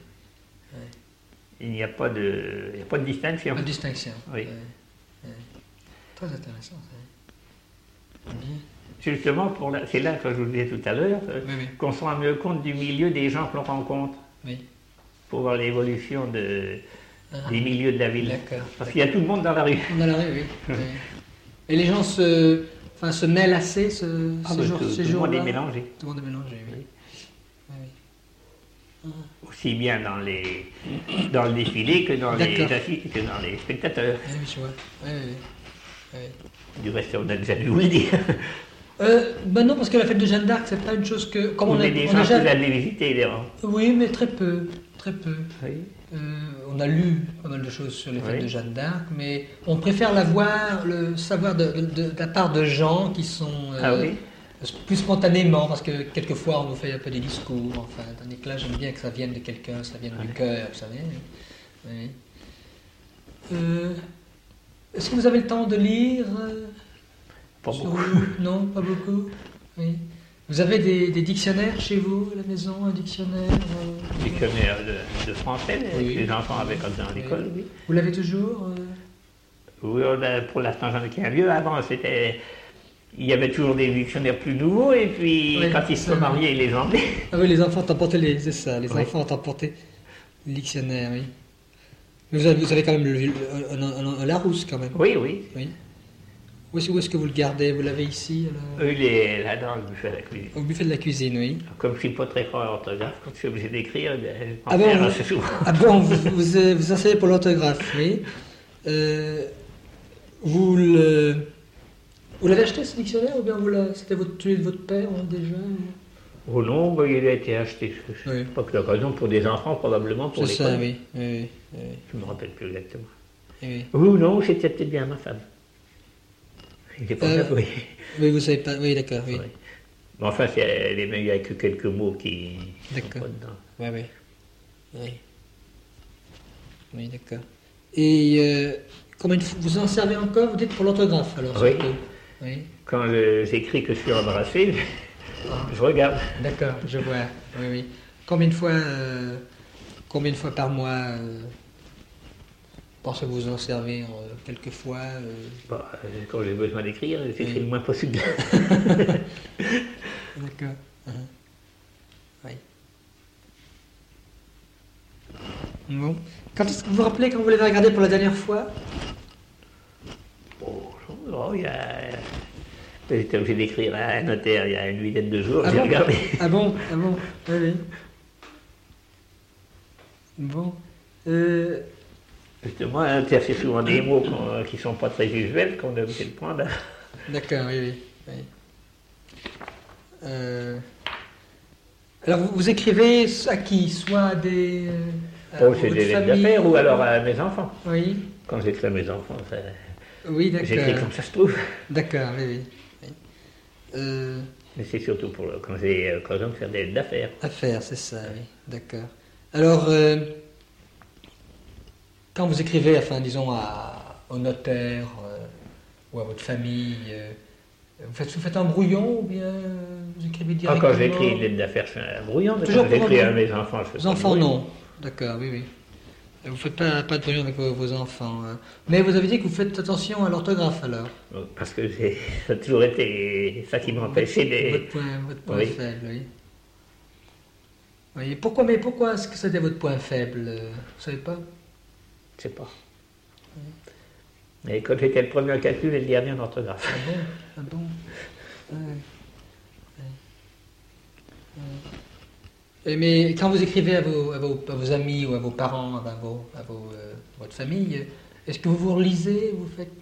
Il n'y a pas de distinction. Pas de distinction. Oui. Très intéressant. Bien. Justement, c'est là que je vous disais tout à l'heure, qu'on se rend mieux compte du milieu des gens que l'on rencontre. Oui. Pour voir l'évolution des milieux de la ville. D'accord. Parce qu'il y a tout le monde dans la rue. Dans la rue, oui. Et les gens se mêlent assez ces jours-là. Tout le monde est mélangé. Tout le monde est mélangé, oui. Aussi bien dans le défilé que dans les assises, que dans les spectateurs. Oui, je vois. Oui. Du reste, on a déjà dû vous le dire. Ben non, parce que la fête de Jeanne d'Arc, c'est pas une chose que... Comme Vous on a, avez des on a gens qui jamais- allaient les visiter, évidemment. Oui, mais très peu, très peu. Oui. On a lu pas mal de choses sur les fêtes Oui. de Jeanne d'Arc, mais on préfère le savoir de la part de gens qui sont Ah oui. plus spontanément, parce que quelquefois on nous fait un peu des discours, enfin, tandis que là j'aime bien que ça vienne de quelqu'un, ça vienne du Ouais. cœur, vous savez. Oui. Est-ce que vous avez le temps de lire Pas sur- beaucoup. Non, pas beaucoup. Oui. Vous avez des dictionnaires chez vous, à la maison, un dictionnaire Dictionnaire de français, Oui. les enfants avaient quand dans l'école, oui. Vous l'avez toujours Oui, pour l'instant, j'en ai qu'un vieux. Avant, il y avait toujours des dictionnaires plus nouveaux, et puis Oui, quand ils se ça, sont mariés, ils les emmenaient. Ah oui, les enfants ont emporté c'est ça, les Oui. enfants ont emporté le dictionnaire, oui. Vous avez quand même un Larousse, quand même. Oui, oui. Oui. Où est-ce que vous le gardez? Vous l'avez ici, Eux, il est là dans le buffet de la cuisine. au buffet de la cuisine, oui. Comme je suis pas très fort à l'orthographe, quand je suis obligé d'écrire, je Ah m'en bon, perds vous- assez souvent. Ah bon, vous enseignez pour l'orthographe, oui. Vous l'avez acheté, ce dictionnaire, ou bien c'était celui de votre père, déjà ou- Au long, il a été acheté, je Oui. sais pas que l'occasion, pour des enfants, probablement, pour C'est l'école. ça, oui. Oui, oui, Je me rappelle plus exactement. oui. Oui ou non, c'était peut-être bien ma femme. Il est pas Euh, là, oui. Oui, vous savez pas. Oui, d'accord, oui. Oui. Mais enfin, il n'y a que quelques mots qui sont D'accord. pas dedans. Oui, oui. Oui, oui d'accord. Et comment vous en servez encore, vous dites, pour l'orthographe, alors Oui. surtout Oui. Quand j'écris que je suis embrassé, je regarde. D'accord, je vois. Oui, oui. Combien de fois par mois pensez que vous en servez quelques fois Bon, quand j'ai besoin d'écrire, j'écris le moins possible. D'accord. Oui. Bon. Quand est-ce que vous vous rappelez quand vous l'avez regardé pour la dernière fois? J'étais obligé d'écrire à un notaire il y a une huitaine de jours, Ah j'ai bon regardé. Ah bon? Ah bon? Oui, oui. Bon. Justement, un notaire, c'est souvent des mots qui ne sont pas très usuels, qu'on est obligé de prendre. D'accord, oui, oui. Oui. Alors, vous écrivez à qui? Soit à des... C'est votre des lettres famille, d'affaires ou alors à mes enfants. Oui, Quand j'écris à mes enfants, oui, j'écris d'accord. comme ça se trouve. D'accord, oui, oui. Oui. Mais c'est surtout quand j'ai l'occasion de faire des lettres d'affaires. Affaires, c'est ça, oui. D'accord. Alors, quand vous écrivez, enfin, disons, au notaire ou à votre famille, vous faites un brouillon ou bien vous écrivez directement? Quand j'écris une lettre d'affaires, je fais un brouillon. Mais Toujours quand pour j'écris un à brouillon. mes enfants, je fais Vos pas de enfants, brouillon. non. D'accord, oui, oui. Vous ne faites pas de brouillon avec vos enfants. Mais vous avez dit que vous faites attention à l'orthographe, alors. Parce que ça a toujours été ça qui m'empêchait Votre point Oui. faible, oui. Oui. Mais pourquoi est-ce que c'était votre point faible? Vous savez pas? Je sais pas. Mais quand j'étais le premier en calcul et le dernier en orthographe. Ah bon? Ah bon? Ouais. Mais quand vous écrivez à vos amis ou à vos parents, à votre famille, est-ce que vous vous relisez? Vous faites...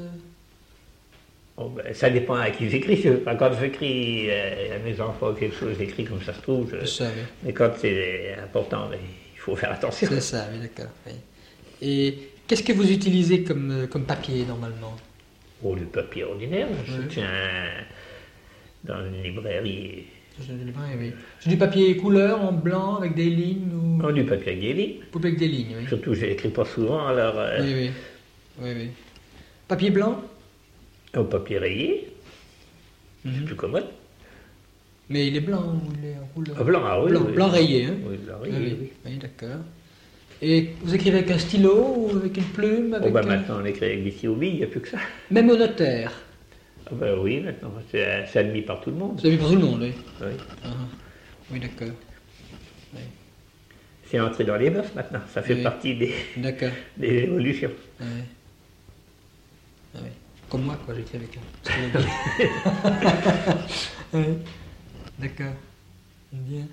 Bon, ça dépend à qui j'écris. Quand j'écris à mes enfants quelque chose, j'écris comme ça se trouve. C'est ça, oui. Mais quand c'est important, il faut faire attention. C'est ça, oui, d'accord. Oui. Et qu'est-ce que vous utilisez comme papier, normalement? Oh, le papier ordinaire, je Oui. tiens dans une librairie. C'est du papier couleur, en blanc, avec des lignes ou... Oh, du papier avec des lignes. Avec des lignes, oui. Surtout, je n'écris pas souvent, alors Oui, oui. Oui, oui. Papier blanc? au papier rayé, c'est plus commode. Mais il est blanc ou il est en couleur? Ah, blanc, ah oui. Blanc, oui. blanc rayé, hein? Oui, blanc rayé, Oui, oui. oui, d'accord. Et vous écrivez avec un stylo ou avec une plume? Oh, maintenant, on écrit avec des stylos, il n'y a plus que ça. Même au notaire? Ah, oui, maintenant, c'est admis par tout le monde. C'est mis pour tout le monde, oui. Oui. Ah, oui, d'accord. C'est entré dans les mœurs maintenant, ça fait Oui. partie des évolutions. Oui. Ah, oui. Comme moi, quoi, j'écris avec un stylo. Oui. D'accord. Bien.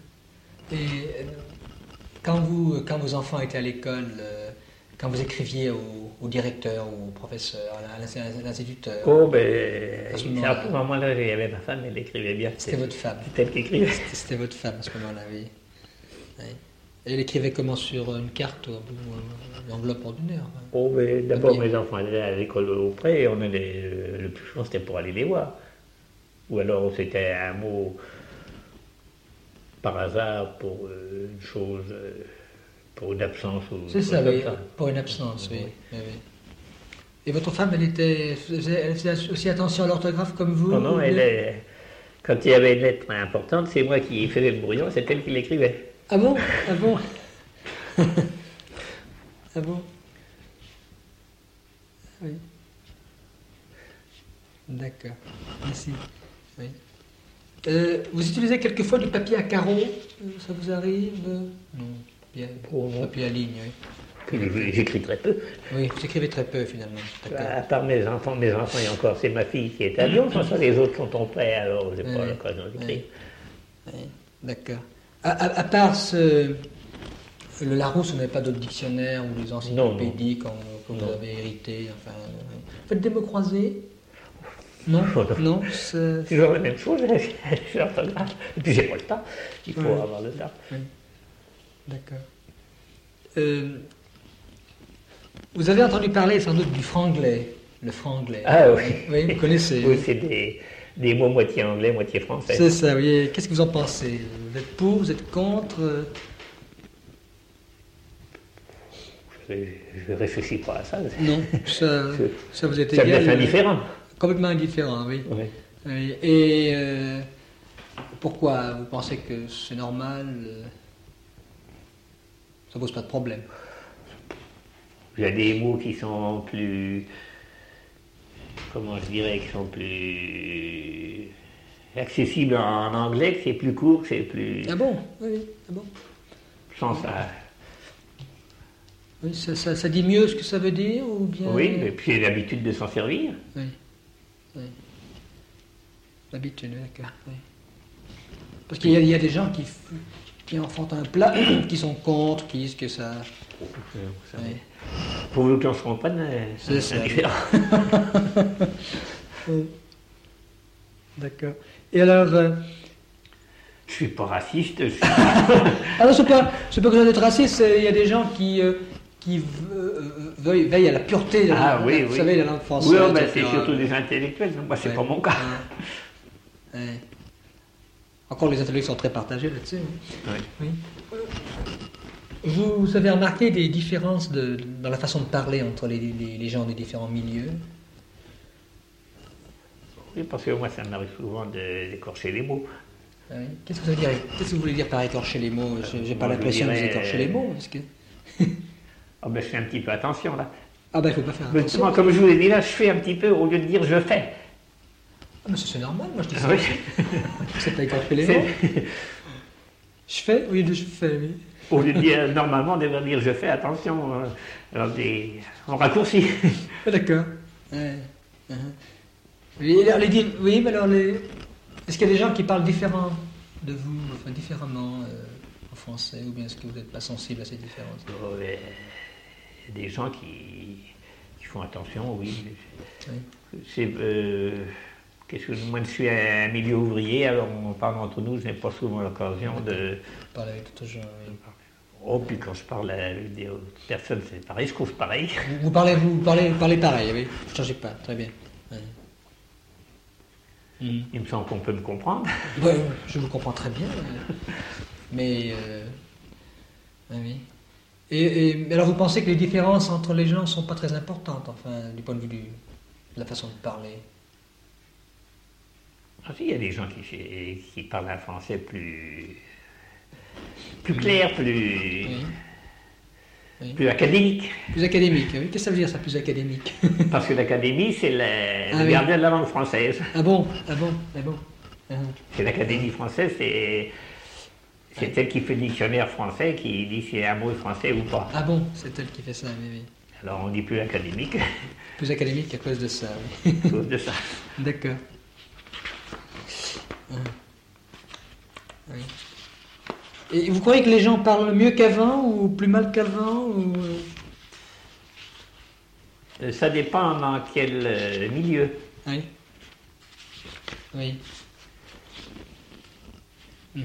Et quand vos enfants étaient à l'école, quand vous écriviez au directeur, au professeur, à l'instituteur? Oh, ben, À ce c'est moment-là. à ce moment-là, il y avait ma femme, elle écrivait bien. C'était votre femme. C'est elle qui écrivait. C'était votre femme à ce moment-là, oui. Oui. Et elle écrivait comment, sur une carte ou une enveloppe ordinaire? Oh, mais d'abord, Ok. mes enfants allaient à l'école auprès, et on allait, le plus souvent, c'était pour aller les voir. Ou alors, c'était un mot par hasard pour une chose, pour une absence ou C'est chose ça, comme oui, ça. pour une absence, oui. Oui. Oui, oui. Et votre femme, elle faisait aussi attention à l'orthographe comme vous? Non, non, ou elle bien- est, quand il y avait une lettre importante, c'est moi qui faisais le brouillon, c'est elle qui l'écrivait. Ah bon? Ah bon? Ah bon? Oui. D'accord. Merci. Oui. Vous utilisez quelquefois du papier à carreaux? Ça vous arrive? Non. Oh, non. Papier à ligne, oui. Puis j'écris très peu. Oui, vous écrivez très peu finalement. D'accord. À part mes enfants, et encore, c'est ma fille qui est à Lyon, sans ça, les autres sont en paix, alors j'ai pas Oui. l'occasion d'écrire. Oui. D'accord. À part le Larousse, vous n'avez pas d'autres dictionnaires ou des encyclopédies que vous Non. avez hérité, enfin. Vous faites des mots croisés? Non, Oh, non. non. C'est toujours la même chose, j'ai l'orthographe. Et puis j'ai pas le temps, il faut Oui. avoir le temps. Oui. D'accord. Vous avez entendu parler sans doute du franglais, le franglais. Ah oui. Oui, vous connaissez. Oui, c'est des mots moitié anglais, moitié français. C'est ça, oui. Qu'est-ce que vous en pensez? Vous êtes pour, vous êtes contre? Je réfléchis pas à ça. Non, ça vous est Ça me égal. laisse indifférent. Complètement indifférent, oui. Oui. Oui. Et pourquoi vous pensez que c'est normal? Ça pose pas de problème. Il y a des mots qui sont plus, comment je dirais, qui sont plus accessibles en anglais, que c'est plus court, que c'est plus... Ah bon? Oui, ah bon. Sans ça. Oui, ça dit mieux ce que ça veut dire ou bien? Oui, et puis j'ai l'habitude de s'en servir. Oui. Oui. L'habitude, d'accord. Oui. Parce qu'il y a des gens qui en font un plat, qui sont contre, qui disent que ça. Oui. Pour vous qu'on se comprenne, C'est ça. indifférent. Oui. D'accord. Et alors. Je suis pas raciste. Je suis... Ah non, c'est pas que vous êtes raciste, il y a des gens qui veillent à la pureté de Ah la, oui, vous oui. savez, la langue française. Oui, oh, ben, c'est etc. surtout des intellectuels. Moi, c'est Ouais. pas mon cas. Ouais. Ouais. Encore, les intellectuels sont très partagés là-dessus. Hein. Oui. Oui. Vous avez remarqué des différences dans la façon de parler entre les gens des différents milieux? Oui, parce que moi, ça m'arrive souvent d'écorcher les mots. Ah oui. Qu'est-ce que vous voulez dire, qu'est-ce que vous voulez dire par écorcher les mots? J'ai pas Moi, je l'impression que vous dirais, écorchez les mots. Parce que... Ah ben, je fais un petit peu attention, là. Ah ben, il faut pas faire Mais attention. justement, comme je vous l'ai dit là, je fais un petit peu, au lieu de dire je fais. Ah, mais ça, c'est normal, moi je dis Ah ça. oui. C'est pas écorcher les mots. Je fais, oui, je fais, oui. Au lieu de dire, normalement, on devrait dire je fais, attention. Alors, on raccourcit. Ah, d'accord. Ouais. Uh-huh. Oui, alors, oui, mais alors, est-ce qu'il y a des gens qui parlent différent de vous, enfin différemment en français, ou bien est-ce que vous n'êtes pas sensible à ces différences? Oh, il y a des gens qui font attention, oui. Oui. C'est, qu'est-ce que moi, je suis un milieu ouvrier, alors on parle entre nous, je n'ai pas souvent l'occasion de... Parler avec d'autres gens, oui. Oh, puis quand je parle à des autres personnes, c'est pareil, je trouve pareil. Vous parlez pareil, oui. Vous ne changez pas, très bien. Ouais. Mhm. Il me semble qu'on peut me comprendre. Ouais, je vous comprends très bien. Mais oui. Et alors vous pensez que les différences entre les gens ne sont pas très importantes, enfin, du point de vue de la façon de parler? Ah, si, il y a des gens qui parlent un français plus clair, Oui. Oui. plus académique. Plus académique, oui. Qu'est-ce que ça veut dire ça, plus académique? Parce que l'académie, c'est le oui. gardien de la langue française. Ah bon? Ah bon? Ah bon? Ah. C'est l'académie française, c'est elle qui fait le dictionnaire français, qui dit si un mot est français ou pas. Ah bon? C'est elle qui fait ça, oui, oui. Alors on dit plus académique Plus académique à cause de ça, oui. à cause de ça. D'accord. Ah. Oui. Et vous croyez que les gens parlent mieux qu'avant ou plus mal qu'avant ou... Ça dépend dans quel milieu. Oui. Oui. Mhm.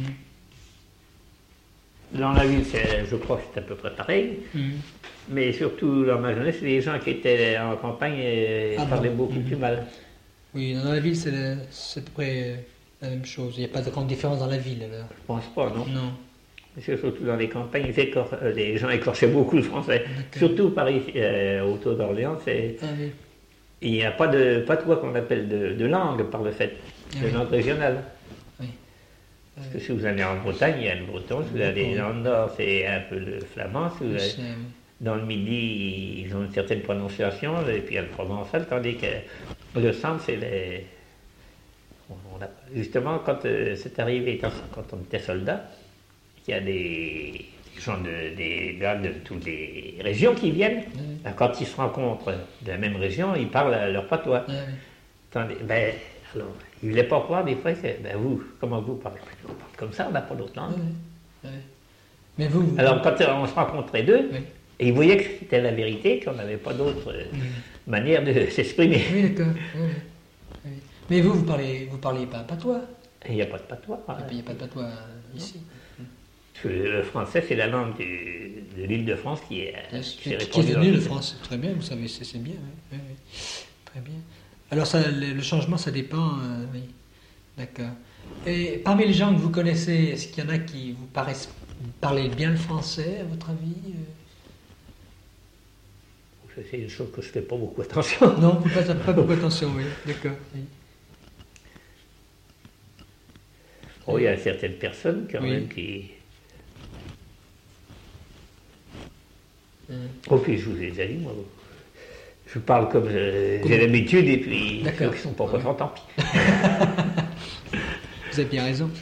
Dans la ville, je crois que c'est à peu près pareil. Mhm. Mais surtout dans ma jeunesse, les gens qui étaient en campagne parlaient bon. beaucoup plus mal. Oui, dans la ville, c'est à peu près la même chose. Il n'y a pas de grande différence dans la ville, alors. Je pense pas, non. Non. C'est surtout dans les campagnes, les gens écorchaient beaucoup le français. Surtout par ici, autour d'Orléans, Ah oui. il n'y a pas de patois qu'on appelle de langue par le fait, de langue régionale. Oui. Parce que si vous allez en Bretagne, il y a le breton, si vous allez dans le nord, c'est un peu le flamand, si vous allez dans le midi, ils ont une certaine prononciation, et puis il y a le provençal, tandis que le centre, c'est les... Justement, quand c'est arrivé, quand on était soldat, il y a des gens de toutes les régions qui viennent. Oui. Quand ils se rencontrent de la même région, ils parlent leur patois. Oui. Alors, ils ne voulaient pas croire, des fois, c'est vous, comment vous parlez? On parle comme ça, on n'a pas d'autre langue. Oui. Mais vous. Alors, quand on se rencontrait d'eux, et ils voyaient que c'était la vérité, qu'on n'avait pas d'autre manière de s'exprimer. Oui, d'accord. Oui. Mais vous parlez pas patois? Il n'y a pas de patois. Il n'y a pas de patois ici. Le français, c'est la langue de l'île de France qui est devenue le français. Très bien, vous savez, c'est bien. Oui. Très bien. Alors, le changement, ça dépend. Oui. D'accord. Et parmi les gens que vous connaissez, est-ce qu'il y en a qui vous paraissent parler bien le français, à votre avis? C'est une chose que je ne fais pas beaucoup attention. Non, vous ne faites pas beaucoup attention, oui. D'accord. Oui. Oh, il y a certaines personnes quand même qui... Oh, puis je vous ai déjà dit, moi, je parle comme j'ai l'habitude, et puis ceux qui ne sont pas contents, tant pis. Vous avez bien raison.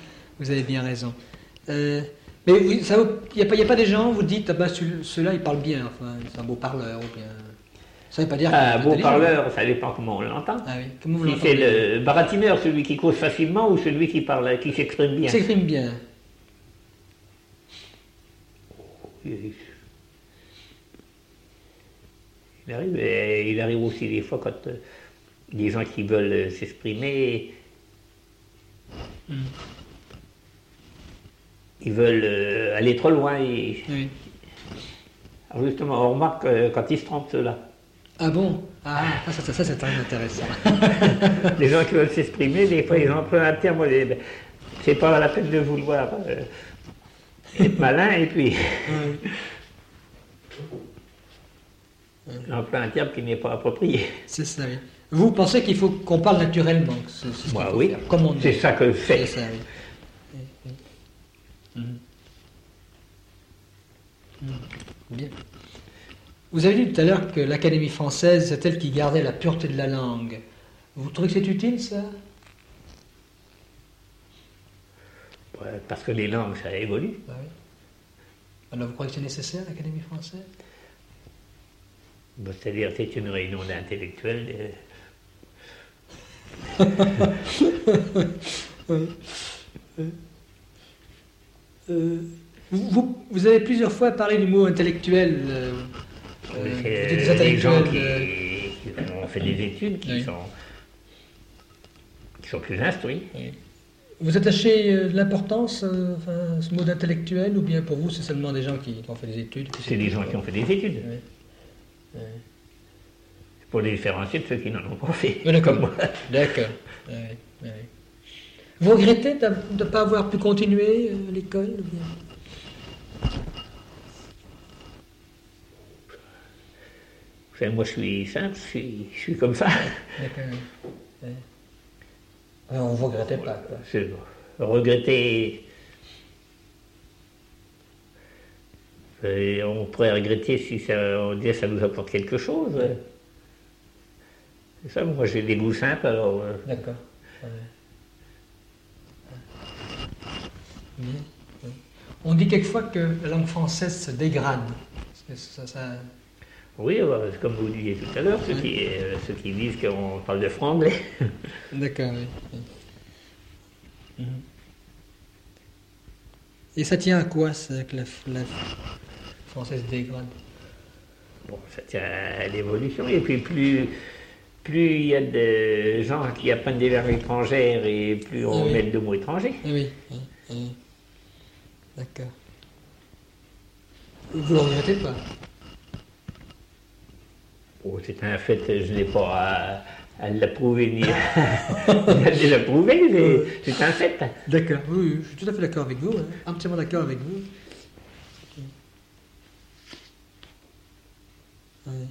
Mais il n'y a pas des gens, vous dites, ceux-là, ils parlent bien, enfin, c'est un beau parleur, ou bien... Ça ne veut pas dire... Un beau parleur, ça dépend comment on l'entend. Ah oui, comment vous l'entendez? Si c'est le baratineur, celui qui cause facilement, ou celui qui parle, qui s'exprime bien? S'exprime bien. Il arrive aussi des fois quand des gens qui veulent s'exprimer, ils veulent aller trop loin. Oui. Alors justement, on remarque quand ils se trompent, ceux-là. Ah bon? Ça c'est très intéressant. Les gens qui veulent s'exprimer, des fois, ils empruntent un terme. C'est pas la peine de vouloir être malin, et puis... un terme qui n'est pas approprié. C'est ça, oui. Vous pensez qu'il faut qu'on parle naturellement? Oui, c'est ça que je fais. C'est ça, oui. Bien. Vous avez dit tout à l'heure que l'Académie française, c'est elle qui gardait la pureté de la langue. Vous trouvez que c'est utile, ça? Parce que les langues, ça évolue. Ah oui. Alors vous croyez que c'est nécessaire, l'Académie française? C'est-à-dire, c'est une réunion d'intellectuels. Vous avez plusieurs fois parlé du mot intellectuel. Des gens qui ont fait des études, qui sont plus instruits. Oui. Vous attachez de l'importance à ce mot d'intellectuel, ou bien pour vous, c'est seulement des gens qui ont fait des études? C'est des gens qui ont fait des études. Oui. Pour les différencier de ceux qui n'en ont pas fait, comme moi. D'accord. Vous regrettez de ne pas avoir pu continuer l'école? Moi, je suis simple, je suis comme ça. D'accord. On ne vous regrettait pas, quoi. Regretter... on pourrait regretter si on disait ça nous apporte quelque chose. C'est ça, moi j'ai des goûts simples, alors... D'accord. On dit quelquefois que la langue française se dégrade. Oui, comme vous disiez tout à l'heure, ceux qui disent qu'on parle de franglais. D'accord, oui. Et ça tient à quoi, ça, que la française dégrade? bon, ça tient à l'évolution. Et puis plus il y a de gens qui apprennent des langues étrangères et plus on met de mots étrangers. Oui, d'accord. Vous ne le regrettez pas? Oh, c'est un fait, je n'ai pas à l'approuver ni à désapprouver, mais c'est un fait. D'accord, oui, je suis tout à fait d'accord avec vous, hein. Entièrement d'accord avec vous. Oui.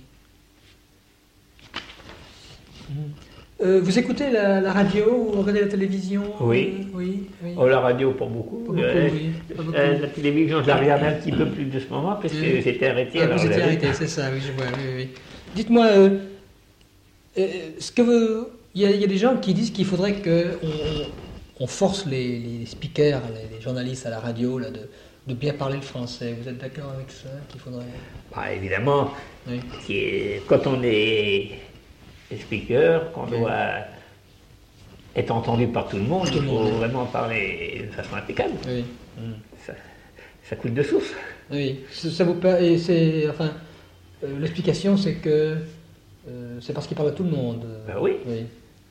Vous écoutez la radio ou vous regardez la télévision? Oui. Oui. Oh, la radio, pas beaucoup. Pas beaucoup, oui. Pas beaucoup. La télévision, je la regarde un petit peu plus de ce moment parce que j'étais arrêté. Ah, vous étiez arrêté, c'est ça, oui, je vois. Oui. Dites-moi, est-ce que il y a des gens qui disent qu'il faudrait qu'on force les speakers, les journalistes à la radio là, de bien parler le français. Vous êtes d'accord avec ça qu'il faudrait... Bah, évidemment, Oui. quand on est speaker, qu'on doit être entendu par tout le monde, il faut vraiment parler de façon impeccable. Oui. Ça coule de source. Oui, ça vous et c'est enfin l'explication c'est que c'est parce qu'il parle à tout le monde. Ben oui. Oui.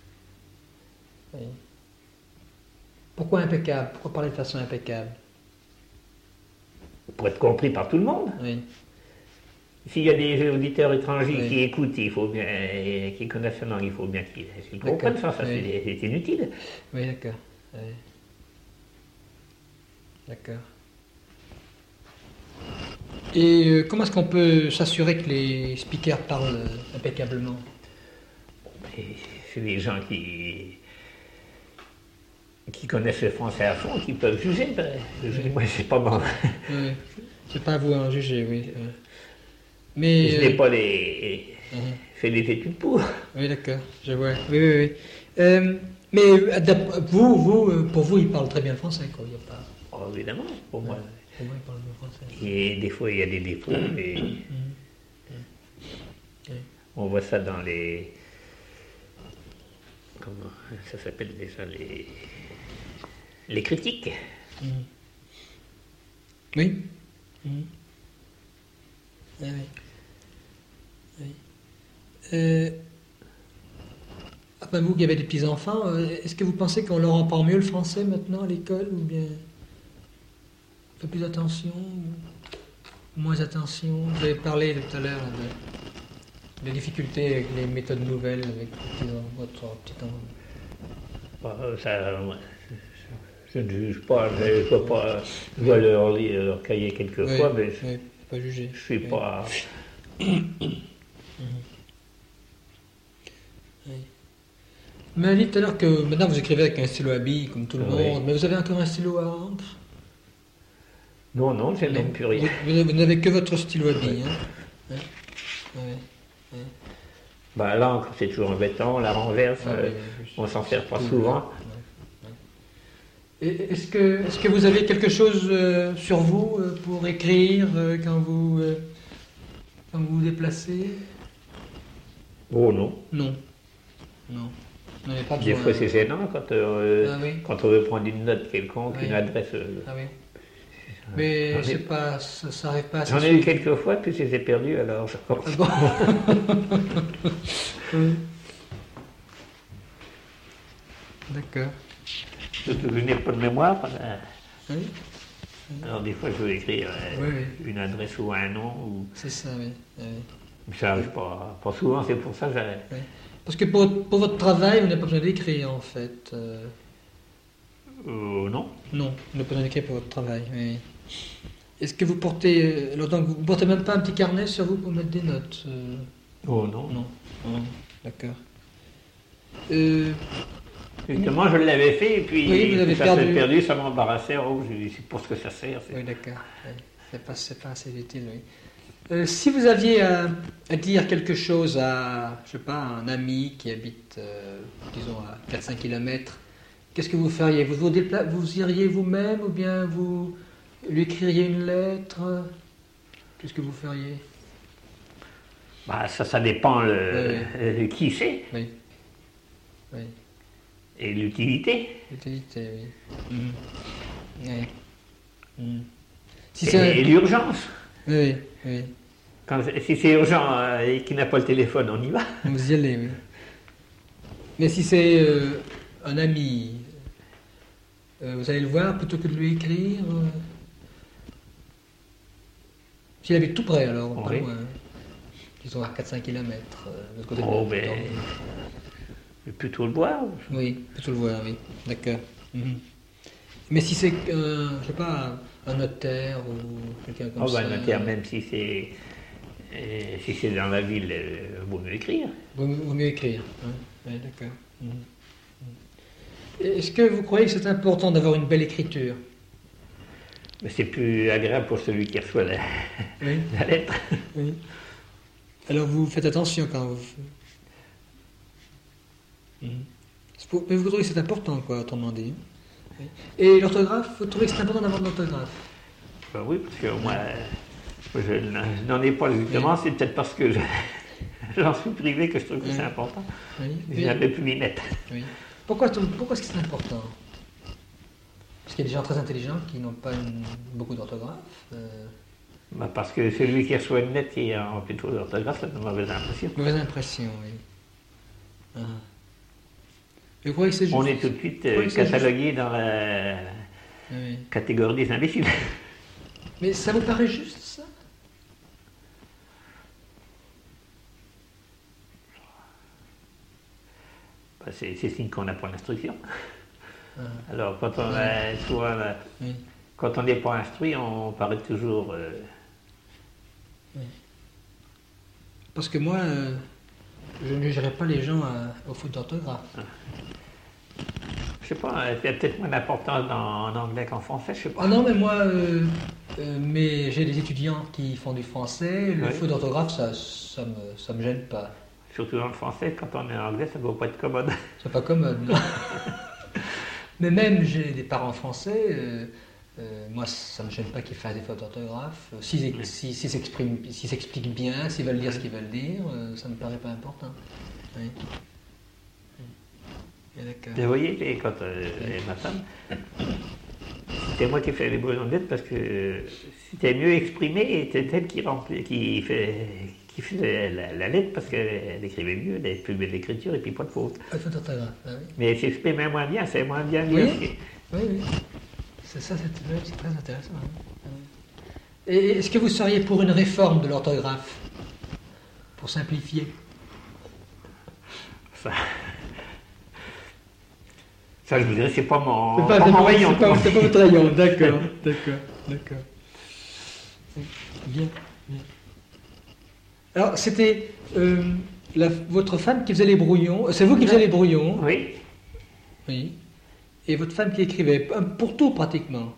Pourquoi impeccable? Pourquoi parler de façon impeccable? Pour être compris par tout le monde. Oui. S'il y a des auditeurs étrangers qui écoutent, il faut bien, qui connaissent la langue, il faut bien qu'ils comprennent ça, c'est inutile. Oui, d'accord. Oui. D'accord. Et comment est-ce qu'on peut s'assurer que les speakers parlent impeccablement? C'est des gens qui connaissent le français à fond, qui peuvent juger. Moi, c'est pas bon. Oui. C'est pas à vous à en juger, oui. Mais je n'ai pas fait des études pour. Oui, d'accord, je vois. Oui. Mais pour vous, il parle très bien le français, quoi. Il y a pas... Oh, évidemment, pour moi. Pour moi, il parle bien français. Et des fois, il y a des défauts, mais on voit ça dans les... Comment ça s'appelle déjà? Les critiques. Oui. Ah, oui. Enfin, vous qui avez des petits-enfants, est-ce que vous pensez qu'on leur apprend mieux le français maintenant à l'école ou bien un peu plus attention ou moins attention? Vous avez parlé tout à l'heure de difficultés avec les méthodes nouvelles avec votre petit enfant. Je ne juge pas, je dois leur lire leur cahier quelquefois, mais pas juger. Je ne suis pas... Vous m'avez dit tout à l'heure que maintenant vous écrivez avec un stylo à billes comme tout le monde, mais vous avez encore un stylo à encre? Non, j'ai même plus rien. Vous n'avez que votre stylo à billes, hein? Bah, l'encre, c'est toujours embêtant, la renverse, on s'en sert pas souvent. Est-ce que vous avez quelque chose sur vous pour écrire quand vous vous déplacez? Oh non. Non. Pas Des fois c'est gênant quand on veut prendre une note quelconque, une adresse. Mais ça n'arrive pas à J'en ai eu quelques fois, puis je les ai perdus, alors je recommence. D'accord. Surtout que je n'ai pas de mémoire. Alors des fois je veux écrire une adresse ou un nom. C'est ça, oui. Mais ça n'arrive pas souvent, c'est pour ça que Parce que pour votre travail, vous n'avez pas besoin d'écrire en fait. Non. Non, vous n'avez pas besoin d'écrire pour votre travail. Oui. Est-ce que vous portez... donc vous ne portez même pas un petit carnet sur vous pour mettre des notes? Oh non. Non. D'accord. Justement, je l'avais fait et puis vous avez ça s'est perdu, ça m'embarrassait. Oh, c'est pour ce que ça sert. Oui, d'accord. C'est pas assez utile, oui. Si vous aviez à dire quelque chose à, je sais pas, un ami qui habite, disons, à 4-5 km, qu'est-ce que vous feriez? Vous iriez vous-même ou bien vous lui écririez une lettre? Qu'est-ce que vous feriez? Bah, ça dépend qui c'est. Oui. Et l'utilité. L'utilité, oui. Et l'urgence. Oui. Si c'est urgent et qu'il n'a pas le téléphone, on y va. Vous y allez, oui. Mais si c'est un ami, vous allez le voir plutôt que de lui écrire S'il habite tout près, alors, pas Oui. loin. Disons à 4-5 km de l'autre côté de Oh, la ben, plutôt le voir. Oui, plutôt le voir, oui. D'accord. Mhm. Mais si c'est, je sais pas, un notaire ou quelqu'un comme Oh, ça. ben, notaire, même si c'est dans la ville, vaut mieux écrire. Vaut mieux écrire. Hein. Oui, d'accord. Mhm. Mhm. Est-ce que vous croyez que c'est important d'avoir une belle écriture? Mais c'est plus agréable pour celui qui reçoit Oui. la lettre. Oui. Alors vous faites attention quand vous. Mais vous trouvez que c'est important, quoi, autrement dit. Oui. Et l'orthographe, vous trouvez que c'est important d'avoir de l'orthographe? Ben oui, parce que moi, je n'en ai pas justement, c'est peut-être parce que j'en suis privé que je trouve que c'est important. Oui. J'ai jamais pu m'y mettre. Oui. Pourquoi est-ce que c'est important? Parce qu'il y a des gens très intelligents qui n'ont pas beaucoup d'orthographe. Ben parce que celui qui reçoit une lettre qui est en plutôt d'orthographe, ça donne une mauvaise impression. Mauvaise impression, oui. Ah. Et vous croyez que c'est juste? On est tout de suite catalogué dans la catégorie des imbéciles. Mais ça vous paraît juste, ça? Ben c'est signe qu'on apprend l'instruction. Ah. Alors, quand on Oui. quand on n'est pas instruit, on paraît toujours. Parce que moi, je ne jugerai pas les gens au faute d'orthographe. Je sais pas, il y a peut-être moins d'importance en anglais qu'en français, je sais pas. Ah non, mais moi, mais j'ai des étudiants qui font du français. Le faute d'orthographe, ça me gêne pas. Surtout dans le français, quand on est en anglais, ça ne doit pas être commode. C'est pas commode, non. Mais même, j'ai des parents français. Moi, ça ne me gêne pas qu'ils fassent des fautes d'orthographe. S'ils s'expliquent bien, s'ils veulent dire ce qu'ils veulent dire, ça ne me paraît pas important. Oui. D'accord. Vous voyez, quand ma femme, c'était moi qui faisais les besoins de lettres parce que c'était mieux exprimé et c'était elle qui faisait la lettre parce qu'elle écrivait mieux, elle avait plus belle l'écriture et puis pas de faute. Pas de faute d'orthographe, ah oui. Mais elle s'exprimait moins bien, c'est moins bien lu. Oui, oui. C'est très intéressant. Hein. Et est-ce que vous seriez pour une réforme de l'orthographe? Pour simplifier? Ça, je vous dirais, c'est pas mon rayon. C'est pas votre rayon, d'accord. Bien. Alors, c'était votre femme qui faisait les brouillons. C'est vous qui faisiez les brouillons? Oui. Oui. Et votre femme qui écrivait pour tout pratiquement?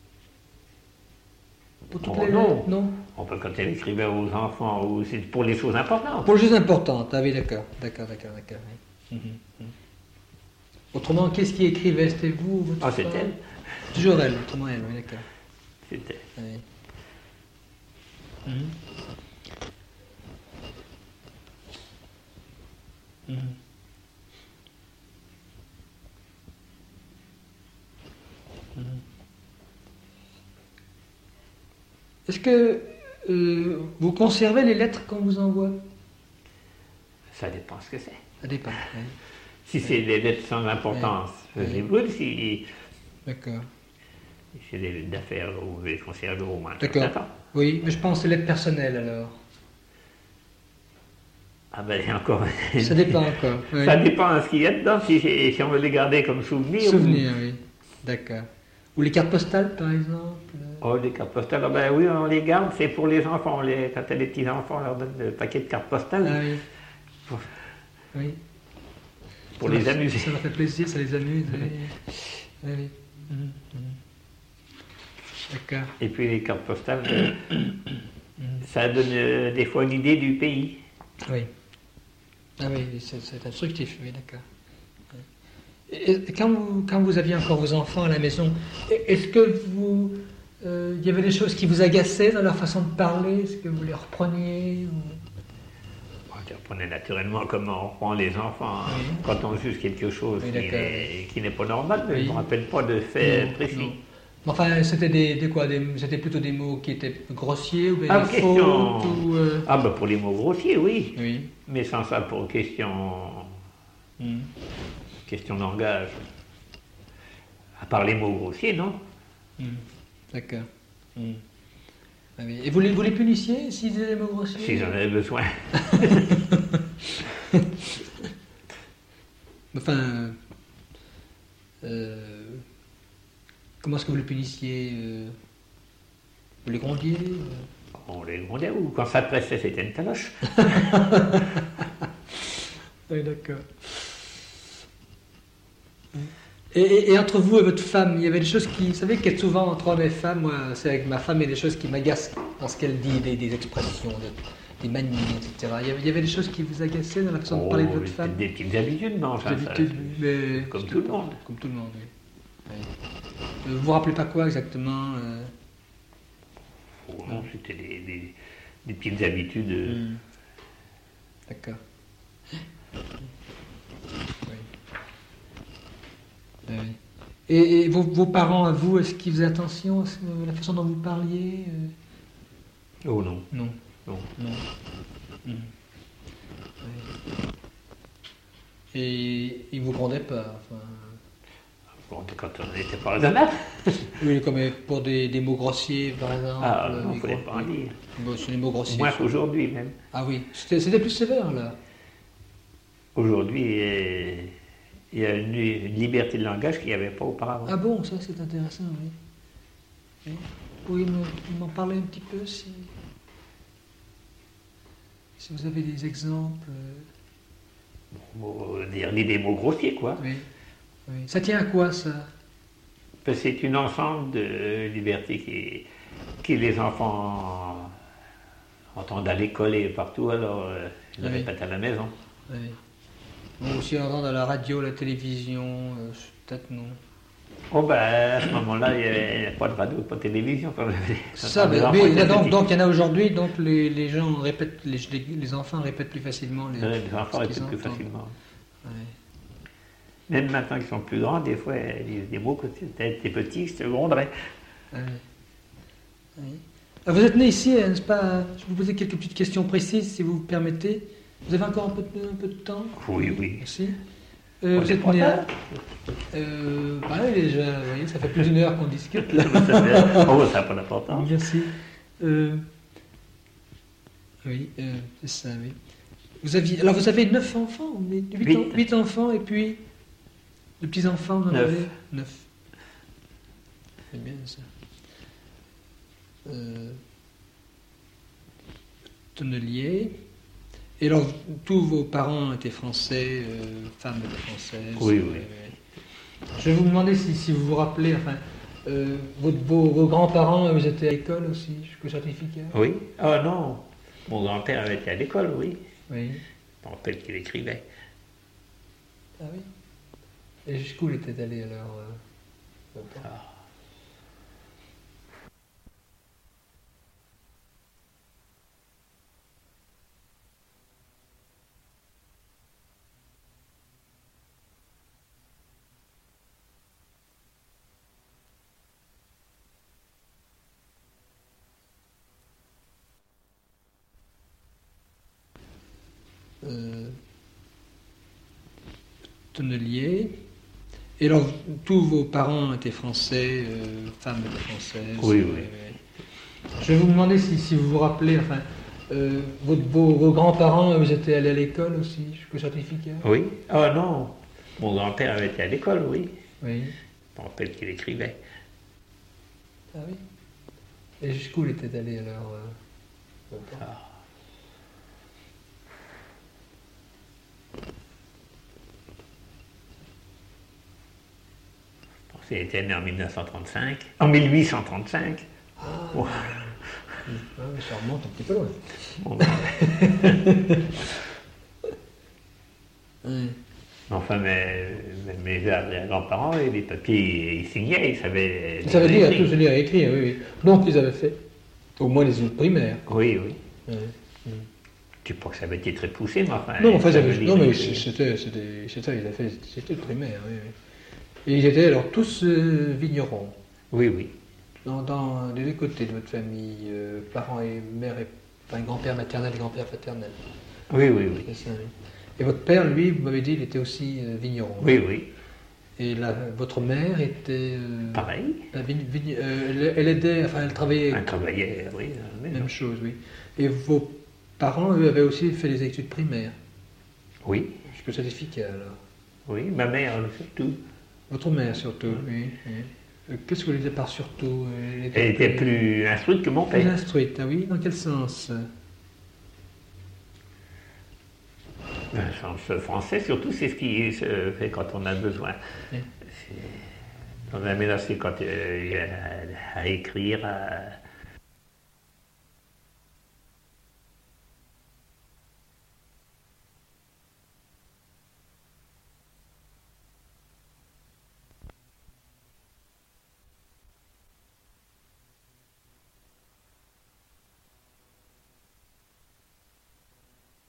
Pour toutes les... Non. Quand elle écrivait aux enfants, ou c'est pour les choses importantes. Pour les choses importantes, ah oui, d'accord. Oui. Autrement, qu'est-ce qui écrivait? C'était vous ou votre femme? C'était elle. Toujours elle, autrement elle, oui, d'accord. C'était elle. Oui. Est-ce que vous conservez les lettres qu'on vous envoie? Ça dépend ce que c'est. Ça dépend, oui. Si c'est des lettres sans importance, je les brûle. Si D'accord. c'est des lettres d'affaires, vous les conservez au moins. D'accord. Oui, mais je pense aux lettres personnelles alors. Ah ben encore. Ça dépend encore. Oui. Ça dépend de ce qu'il y a dedans, si on veut les garder comme souvenir. Souvenir, oui. D'accord. Ou les cartes postales, par exemple? Oh, les cartes postales, ah ben oui, on les garde, c'est pour les enfants. Quand il y a des petits-enfants, on leur donne le paquet de cartes postales. Ah oui. Oui. Pour les amuser. Ça leur fait plaisir, ça les amuse. Oui. D'accord. Et puis les cartes postales, ça donne des fois une idée du pays. Oui. Ah oui, c'est instructif, oui, d'accord. Et quand vous aviez encore vos enfants à la maison, est-ce que il y avait des choses qui vous agaçaient dans leur façon de parler? Est-ce que vous les repreniez Je reprenais naturellement comme on reprend les enfants quand on juge quelque chose qui n'est pas normal, mais je ne me rappelle pas de faits précis. Enfin, c'était c'était plutôt des mots qui étaient grossiers ou bien Ah, des question. fautes ou... Ah, ben pour les mots grossiers, oui. Oui. Mais sans ça, pour Hmm. question de langage. À part les mots grossiers, non? Hmm. D'accord. Hmm. Ah oui. Et vous les punissiez s'ils disaient des mots grossiers? Si j'en avais besoin. Enfin, comment est-ce que vous les punissiez? Vous les grondiez? On les grondait, ou quand ça pressait, c'était une taloche. Oui, d'accord. Et entre vous et votre femme, il y avait des choses qui... Vous savez qu'il y a souvent entre hommes et femmes, moi, c'est avec ma femme, il y a des choses qui m'agacent dans ce qu'elle dit, des expressions, des manies, etc. Il y avait des choses qui vous agaçaient dans la façon de parler de votre femme? Des petites habitudes, non, enfin, Habitudes, mais... comme tout le monde. Comme tout le monde, oui. Oui. Vous vous rappelez pas quoi exactement Oh, non, c'était des petites habitudes. D'accord. Oui. Oui. Et vos parents, à vous, est-ce qu'ils faisaient attention à la façon dont vous parliez Oh non. Non. Non. Non. Oui. Et ils vous grondaient pas, enfin... Bon, quand on était pas raisonnable. Oui, comme pour des mots grossiers, par exemple. Ah non, il ne fallait pas en dire. Bon, c'est des mots grossiers. Moins qu'aujourd'hui même. Ah oui, c'était plus sévère, là. Aujourd'hui, il y a une liberté de langage qu'il n'y avait pas auparavant. Ah bon, ça c'est intéressant, oui. Oui. Vous pouvez m'en parler un petit peu, si vous avez des exemples. Dire des mots grossiers, quoi. Oui. Oui. Ça tient à quoi, ça? Parce que c'est une ensemble de libertés qui les enfants entendent à l'école et partout, alors ils ne Oui. répètent à la maison. Oui. Bon, aussi entendre à la radio, la télévision, peut-être non. Oh ben, à ce moment-là, il n'y avait pas de radio, pas de télévision. Comme Ça, mais là, donc il y en a aujourd'hui, donc les gens répètent, les enfants répètent plus facilement les enfants répètent plus facilement. Oui. Même maintenant qu'ils sont plus grands, des fois, ils disent des mots que tu étais petit, je te gronderais. Oui. Oui. Alors, vous êtes né ici, n'est-ce pas? Je vais vous poser quelques petites questions précises, si vous me permettez. Vous avez encore un peu de temps? Oui, oui. Merci. Vous êtes né à... oui, déjà, vous voyez, ça fait plus d'une heure qu'on discute, là. Oh, ça n'a pas d'importance. Merci. Oui, c'est ça, oui. Vous avez 9 enfants, 8 enfants, et puis de petits-enfants, vous en avez 9. C'est bien, ça. Tonnelier. Et alors, tous vos parents étaient français, femmes étaient françaises. Oui, oui. Je vais vous demander si vous vous rappelez, enfin, vos grands-parents, ils étaient à l'école aussi, jusqu'au certificat? Oui. Ah non, mon grand-père avait été à l'école, oui. Oui. Je me rappelle qu'il écrivait. Ah oui. Et jusqu'où il était allé alors Tonnelier. Et alors, tous vos parents étaient français, femmes étaient françaises. Oui, oui. Je vais vous demander si vous vous rappelez, enfin, vos grands-parents, ils étaient allés à l'école aussi, jusqu'au certificat? Oui. Ah non, mon grand-père avait été à l'école, oui. Oui. Je me rappelle qu'il écrivait. Ah oui. Et jusqu'où il était allé alors Il était né en 1935. En 1835. Ah, ouais. Ça remonte un petit peu loin. Bon, Oui. enfin, mes grands-parents et les papiers, ils signaient, ils savaient. Ça veut dire tous lire et écrire, oui, oui. Donc ils avaient fait au moins les études primaires. Oui, oui. Oui. Je ne dis pas que ça avait été très poussé, mais enfin. Non, enfin, mais c'était, ils avaient fait des études primaires, oui, oui. Et ils étaient alors tous vignerons. Oui, oui. dans les deux côtés de votre famille, parents et mère, enfin grand-père maternel et grand-père paternel. Oui, oui, oui. C'est ça, oui. Et votre père, lui, vous m'avez dit, il était aussi vigneron. Oui, oui. Et votre mère était... Pareil. Elle aidait, enfin elle travaillait... Elle travaillait, oui. Même chose, oui. Et vos parents, eux, avaient aussi fait des études primaires. Oui. Je peux certifier alors. Oui, ma mère surtout. Votre mère surtout, oui. Qu'est-ce que vous voulez dire par surtout? Elle était plus instruite que mon père. Plus instruite, ah oui, dans quel sens? Le sens français, surtout, c'est ce qui se fait quand on a besoin. Oui. On a menacé quand à écrire,